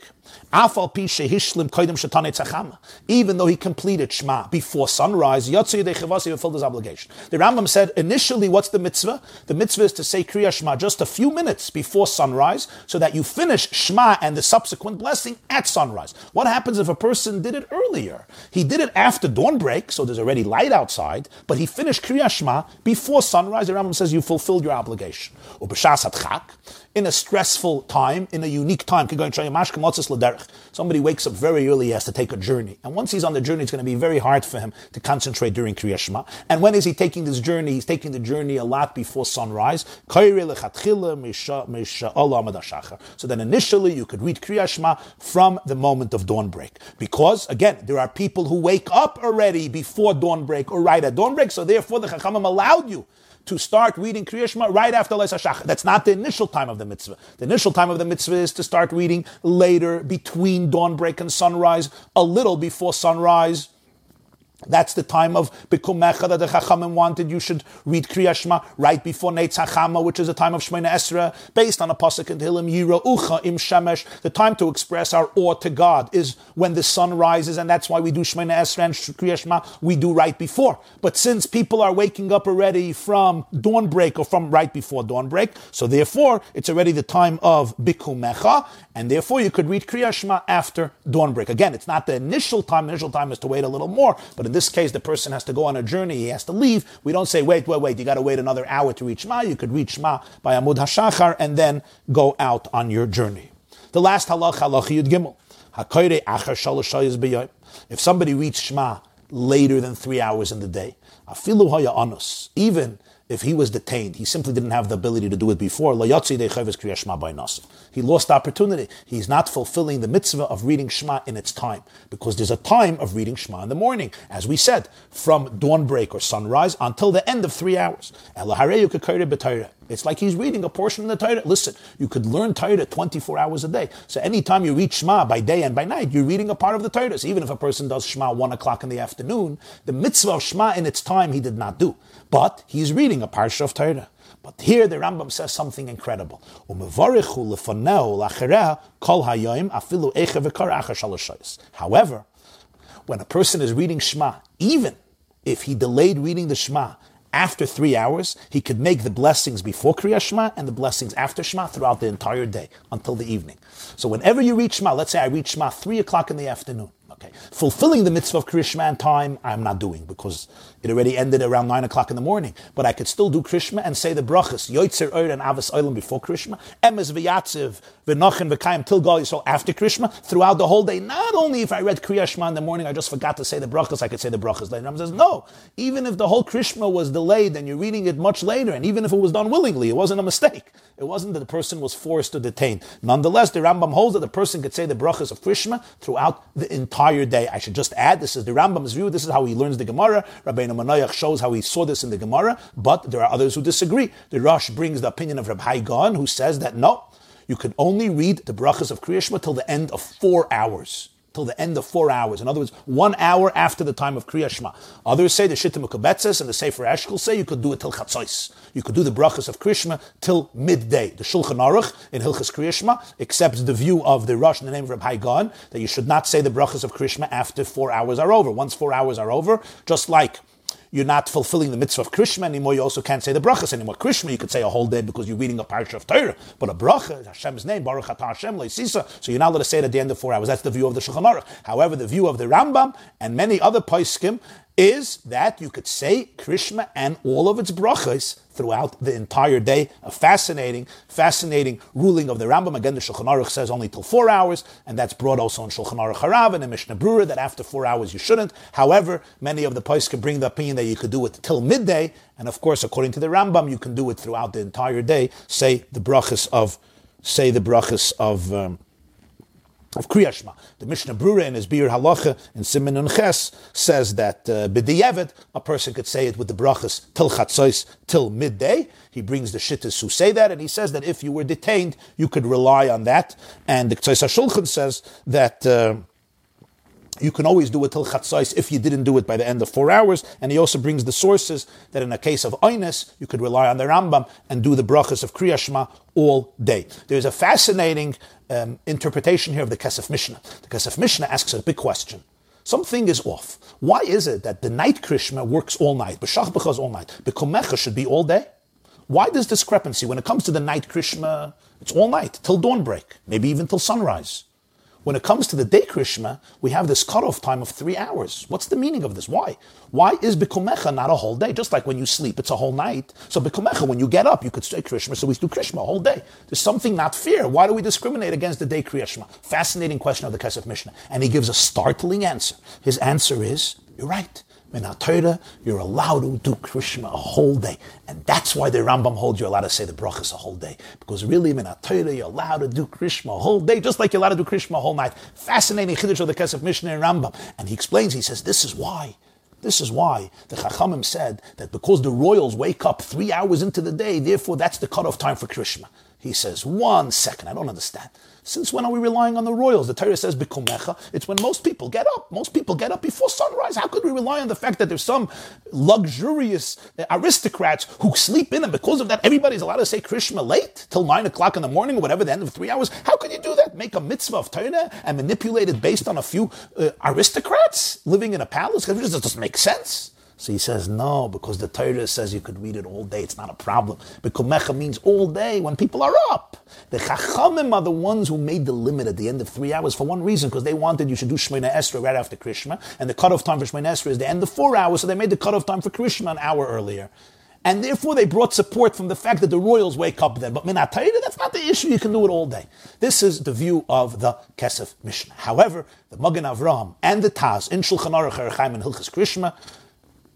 even though he completed Shema before sunrise, he fulfilled his obligation? The Rambam said, initially, what's the mitzvah? The mitzvah is to say Kriya Shema just a few minutes before sunrise, so that you finish Shema and the subsequent blessing at sunrise. What happens if a person did it earlier? He did it after dawn break, so there's already light outside, but he finished Kriya Shema before sunrise. The Rambam says you fulfilled your obligation. In a stressful time, in a unique time, somebody wakes up very early, he has to take a journey. And once he's on the journey, it's going to be very hard for him to concentrate during Kriya Shema. And when is he taking this journey? He's taking the journey a lot before sunrise. So then initially you could read Kriya Shema from the moment of dawn break. Because, again, there are people who wake up already before dawn break or right at dawn break, so therefore the Chachamim allowed you to start reading Kriya Shema right after Leis HaShachar. That's not the initial time of the mitzvah. The initial time of the mitzvah is to start reading later, between dawn break and sunrise, a little before sunrise. That's the time of Bikum Mecha that the Chachamim wanted. You should read Kriya Shema right before Neitz HaChama, which is a time of Shemona Esra, based on a pasuk in Tehillim, Yira Ucha Im Shemesh. The time to express our awe to God is when the sun rises, and that's why we do Shemona Esra and Kriya Shema we do right before. But since people are waking up already from dawn break or from right before dawn break, so therefore it's already the time of Bikum Mecha, and therefore you could read Kriya Shema after dawn break. Again, it's not the initial time. The initial time is to wait a little more, but in this case, the person has to go on a journey, he has to leave. We don't say, wait, wait, wait, you got to wait another hour to reach Shema. You could reach Shema by Amud HaShachar and then go out on your journey. The last halach, halach Yud Gimel. HaKoirei achar shalosh shayos b'yom. If somebody reads Shema later than three hours in the day, afilu haya anus, even if he was detained, he simply didn't have the ability to do it before. He lost the opportunity. He's not fulfilling the mitzvah of reading Shema in its time, because there's a time of reading Shema in the morning, as we said, from dawn break or sunrise until the end of three hours. It's like he's reading a portion of the Torah. Listen, you could learn Torah twenty-four hours a day. So anytime you read Shema by day and by night, you're reading a part of the Torah. So even if a person does Shema one o'clock in the afternoon, the mitzvah of Shema in its time he did not do. But he's reading a parsha of Torah. But here the Rambam says something incredible. However, when a person is reading Shema, even if he delayed reading the Shema after three hours, he could make the blessings before Kriyas Shema and the blessings after Shema throughout the entire day until the evening. So whenever you read Shema, let's say I read Shema three o'clock in the afternoon, okay, fulfilling the mitzvah of Kriyas Shema in time, I'm not doing, because it already ended around nine o'clock in the morning. But I could still do Kriyas Shema and say the brachas, Yoitzer Oir and Avos Oilam before Kriyas Shema, Emes v'Yatziv, v'Nochen v'Kayim till Gal Yisrael after Kriyas Shema, throughout the whole day. Not only if I read Kriyas Shema in the morning, I just forgot to say the brachas, I could say the brachas later. Rambam says, no, even if the whole Kriyas Shema was delayed and you're reading it much later, and even if it was done willingly, it wasn't a mistake. It wasn't that the person was forced or detained. Nonetheless, the Rambam holds that the person could say the brachas of Kriyas Shema throughout the entire day. I should just add, this is the Rambam's view, this is how he learns the Gemara. Rabbeinu Manayach shows how he saw this in the Gemara, but there are others who disagree. The Rosh brings the opinion of Reb Hai Gaon, who says that no, you could only read the brachas of Kriyas Shema till the end of four hours. Till the end of four hours. In other words, one hour after the time of Kriyas Shema. Others say, the Shittim Ukabetzes and the Sefer Eshkol say, you could do it till Chatzos. You could do the brachas of Kriyas Shema till midday. The Shulchan Aruch in Hilchas Kriyas Shema accepts the view of the Rosh in the name of Reb Hai Gaon that you should not say the brachas of Kriyas Shema after four hours are over. Once four hours are over, just like you're not fulfilling the mitzvah of Kriyas Shema anymore, you also can't say the brachas anymore. Kriyas Shema you could say a whole day because you're reading a parsha of Torah, but a bracha, Hashem's name, Baruch Atah Hashem, Leisisa, so you're not allowed to say it at the end of four hours. That's the view of the Shulchan Aruch. However, the view of the Rambam and many other poskim is that you could say Kriyas Shema and all of its brachas throughout the entire day. A fascinating, fascinating ruling of the Rambam. Again, the Shulchan Aruch says only till four hours, and that's brought also in Shulchan Aruch Harav and in Mishnah Brura that after four hours you shouldn't. However, many of the poskim bring the opinion that you could do it till midday, and of course, according to the Rambam, you can do it throughout the entire day. Say the brachas of, say the brachas of. Um, Of Kriyas Shema. The Mishnah Brura in his Bir Halacha in Siman Nun Ches says that uh, b'diavad, a person could say it with the brachas till chatzos, till midday. He brings the shittas who say that, and he says that if you were detained, you could rely on that. And the Ktsos HaShulchan says that uh, you can always do it till chatzos if you didn't do it by the end of four hours. And he also brings the sources that in a case of oines, you could rely on the Rambam and do the brachas of Kriyas Shema all day. There's a fascinating um, interpretation here of the Kesef Mishnah. The Kesef Mishnah asks a big question. Something is off. Why is it that the night Kriyas Shema works all night, b'shach b'chaz all night, b'komecha should be all day? Why this discrepancy? When it comes to the night Kriyas Shema, it's all night, till dawn break, maybe even till sunrise. When it comes to the day Kriyas Shema, we have this cutoff time of three hours. What's the meaning of this? Why? Why is B'kumecha not a whole day? Just like when you sleep, it's a whole night. So B'kumecha, when you get up, you could say Kriyas Shema, so we do Kriyas Shema a whole day. There's something not fair. Why do we discriminate against the day Kriyas Shema? Fascinating question of the Kesef Mishnah. And he gives a startling answer. His answer is, you're right. In Torah, you're allowed to do Kriyas Shema a whole day. And that's why the Rambam holds you're allowed to say the brachas a whole day. Because really, in Torah, you're allowed to do Kriyas Shema a whole day, just like you're allowed to do Kriyas Shema a whole night. Fascinating chiddush of the Kesef Mishnah and Rambam. And he explains, he says, this is why. This is why the Chachamim said that because the royals wake up three hours into the day, therefore that's the cutoff time for Kriyas Shema. He says, one second, I don't understand. Since when are we relying on the royals? The Torah says, B'kumecha, it's when most people get up. Most people get up before sunrise. How could we rely on the fact that there's some luxurious aristocrats who sleep in, and because of that, everybody's allowed to say Kriyas Shema late, till nine o'clock in the morning, or whatever, the end of three hours? How could you do that? Make a mitzvah of Torah and manipulate it based on a few uh, aristocrats living in a palace? It just doesn't make sense. So he says, no, because the Torah says you could read it all day. It's not a problem. B'kumecha means all day when people are up. The Chachamim are the ones who made the limit at the end of three hours for one reason, because they wanted you should do Shemona Esrei right after Kriyas Shema, and the cutoff time for Shemona Esrei is the end of four hours, so they made the cutoff time for Kriyas Shema an hour earlier. And therefore they brought support from the fact that the royals wake up then. But Minat Torah, that's not the issue. You can do it all day. This is the view of the Kesef Mishnah. However, the Magen Avraham and the Taz in Shulchan Aruch Orach Chaim and Hilchas Kriyas Shema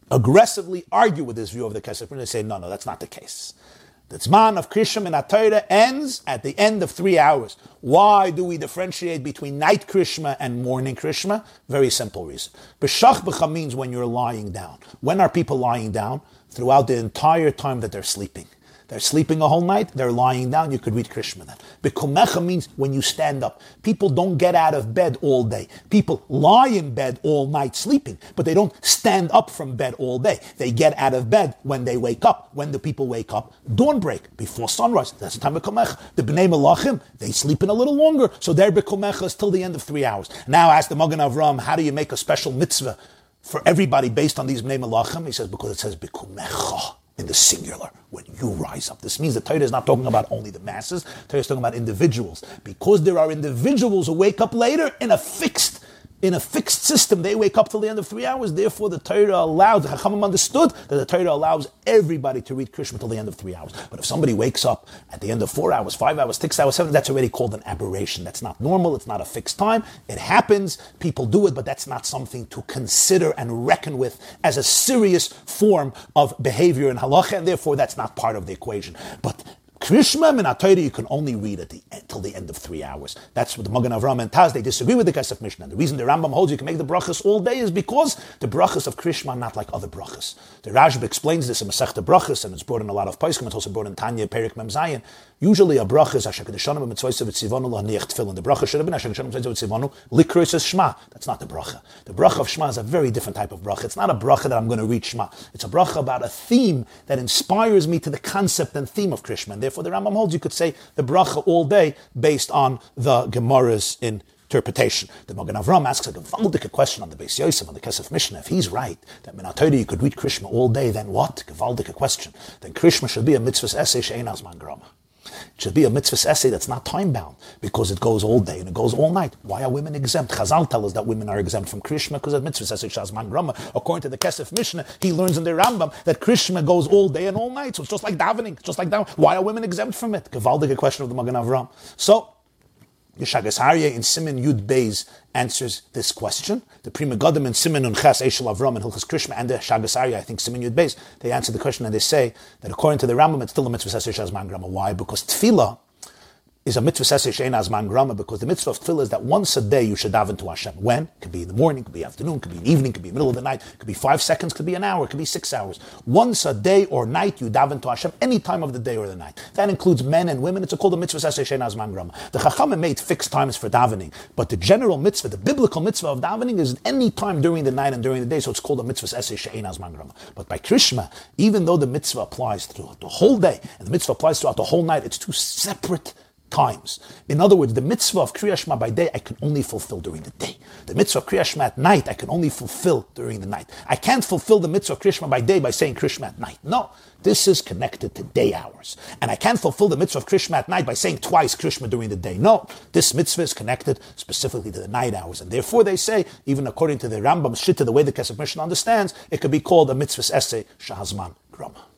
aggressively argue with this view of the Kesef Mishnah. They say, no, no, that's not the case. The Zman of Krishma and HaTorah ends at the end of three hours. Why do we differentiate between night Krishma and morning Krishma? Very simple reason. B'shach b'cha means when you're lying down. When are people lying down? Throughout the entire time that they're sleeping. They're sleeping a whole night, they're lying down, you could read Krishma then. Bekumecha means when you stand up. People don't get out of bed all day. People lie in bed all night sleeping, but they don't stand up from bed all day. They get out of bed when they wake up. When do people wake up? Dawn break, before sunrise. That's the time of Bekumecha. The Bnei Melachim, they sleep in a little longer, so their Bekumecha is till the end of three hours. Now ask the Magen Avram, how do you make a special mitzvah for everybody based on these Bnei Melachim? He says, because it says Bekumecha. In the singular, when you rise up. This means the Torah is not talking about only the masses, the Torah is talking about individuals. Because there are individuals who wake up later in a fixed in a fixed system, they wake up till the end of three hours, therefore the Torah allows, the Chachamim understood that the Torah allows everybody to read Krishma till the end of three hours. But if somebody wakes up at the end of four hours, five hours, six hours, seven, that's already called an aberration. That's not normal, it's not a fixed time. It happens, people do it, but that's not something to consider and reckon with as a serious form of behavior in halacha, and therefore that's not part of the equation. But Krishma min HaTorah you can only read at the end, till the end of three hours. That's what the Magen Avram and Taz, they disagree with the Kesef Mishnah. And the reason the Rambam holds you can make the brachas all day is because the brachas of Krishma are not like other brachas. The Rashba explains this in Masechta Brachas, and it's brought in a lot of Paiskim, it's also brought in Tanya, Perik Mem Zayin. Usually a bracha is Asher Kedushanim Mitzvaysev Tzivanu Lahniach Tefillin. The bracha should have been Asher Kedushanim Mitzvaysev Tzivanu Likros as Shema. That's not the bracha. The bracha of Shema is a very different type of bracha. It's not a bracha that I'm going to read Shema. It's a bracha about a theme that inspires me to the concept and theme of Krishma. And therefore the Rambam holds you could say the bracha all day based on the Gemara's interpretation. The Magen Avram asks a gewaldige question on the Beis Yosef, on the Kesef Mishnah. If he's right, that min HaTorah you could read Krishma all day, then what? Gewaldige question. Then Krishma should be a mitzvah's essay she'ein azman grama. It should be a mitzvah's essay that's not time-bound, because it goes all day and it goes all night. Why are women exempt? Chazal tell us that women are exempt from Krishma because of mitzvah's essay shazman grama. According to the Kesef Mishnah, he learns in the Rambam that Krishma goes all day and all night. So it's just like davening, it's just like davening. Why are women exempt from it? Gewaldige question of the Magen Avram. So, Yeshagas Haryeh in Siman Yud Beis answers this question. The Pri Megadim in Siman Unches Eshel Avram and Hilchas Krishma and the Shagas Haryeh, I think Siman Yud Beis, they answer the question and they say that according to the Rambam, it's still a mitzvah saseh shazman grama. Why? Because tefillah is a mitzvah saseh she'ein azman grama, because the mitzvah of tefillah is that once a day you should daven to Hashem. When? It could be in the morning, it could be afternoon, it could be in the evening, it could be in the middle of the night, it could be five seconds, it could be an hour, it could be six hours. Once a day or night you daven to Hashem, any time of the day or the night. That includes men and women. It's called a mitzvah saseh she'ein azman grama. The Chachamim made fixed times for davening, but the general mitzvah, the biblical mitzvah of davening is any time during the night and during the day, so it's called a mitzvah saseh she'ein azman grama. But by Krishma, even though the mitzvah applies throughout the whole day and the mitzvah applies throughout the whole night, it's two separate times. In other words, the mitzvah of Kriya Shema by day I can only fulfill during the day. The mitzvah of Kriya Shema at night I can only fulfill during the night. I can't fulfill the mitzvah of Kriya Shema by day by saying Kriya Shema at night. No, this is connected to day hours. And I can't fulfill the mitzvah of Kriya Shema at night by saying twice Kriya Shema during the day. No, this mitzvah is connected specifically to the night hours. And therefore they say, even according to the Rambam's Shitta, the way the Kesef Mishnah understands, it could be called a mitzvah's essay, Shahazman Grama.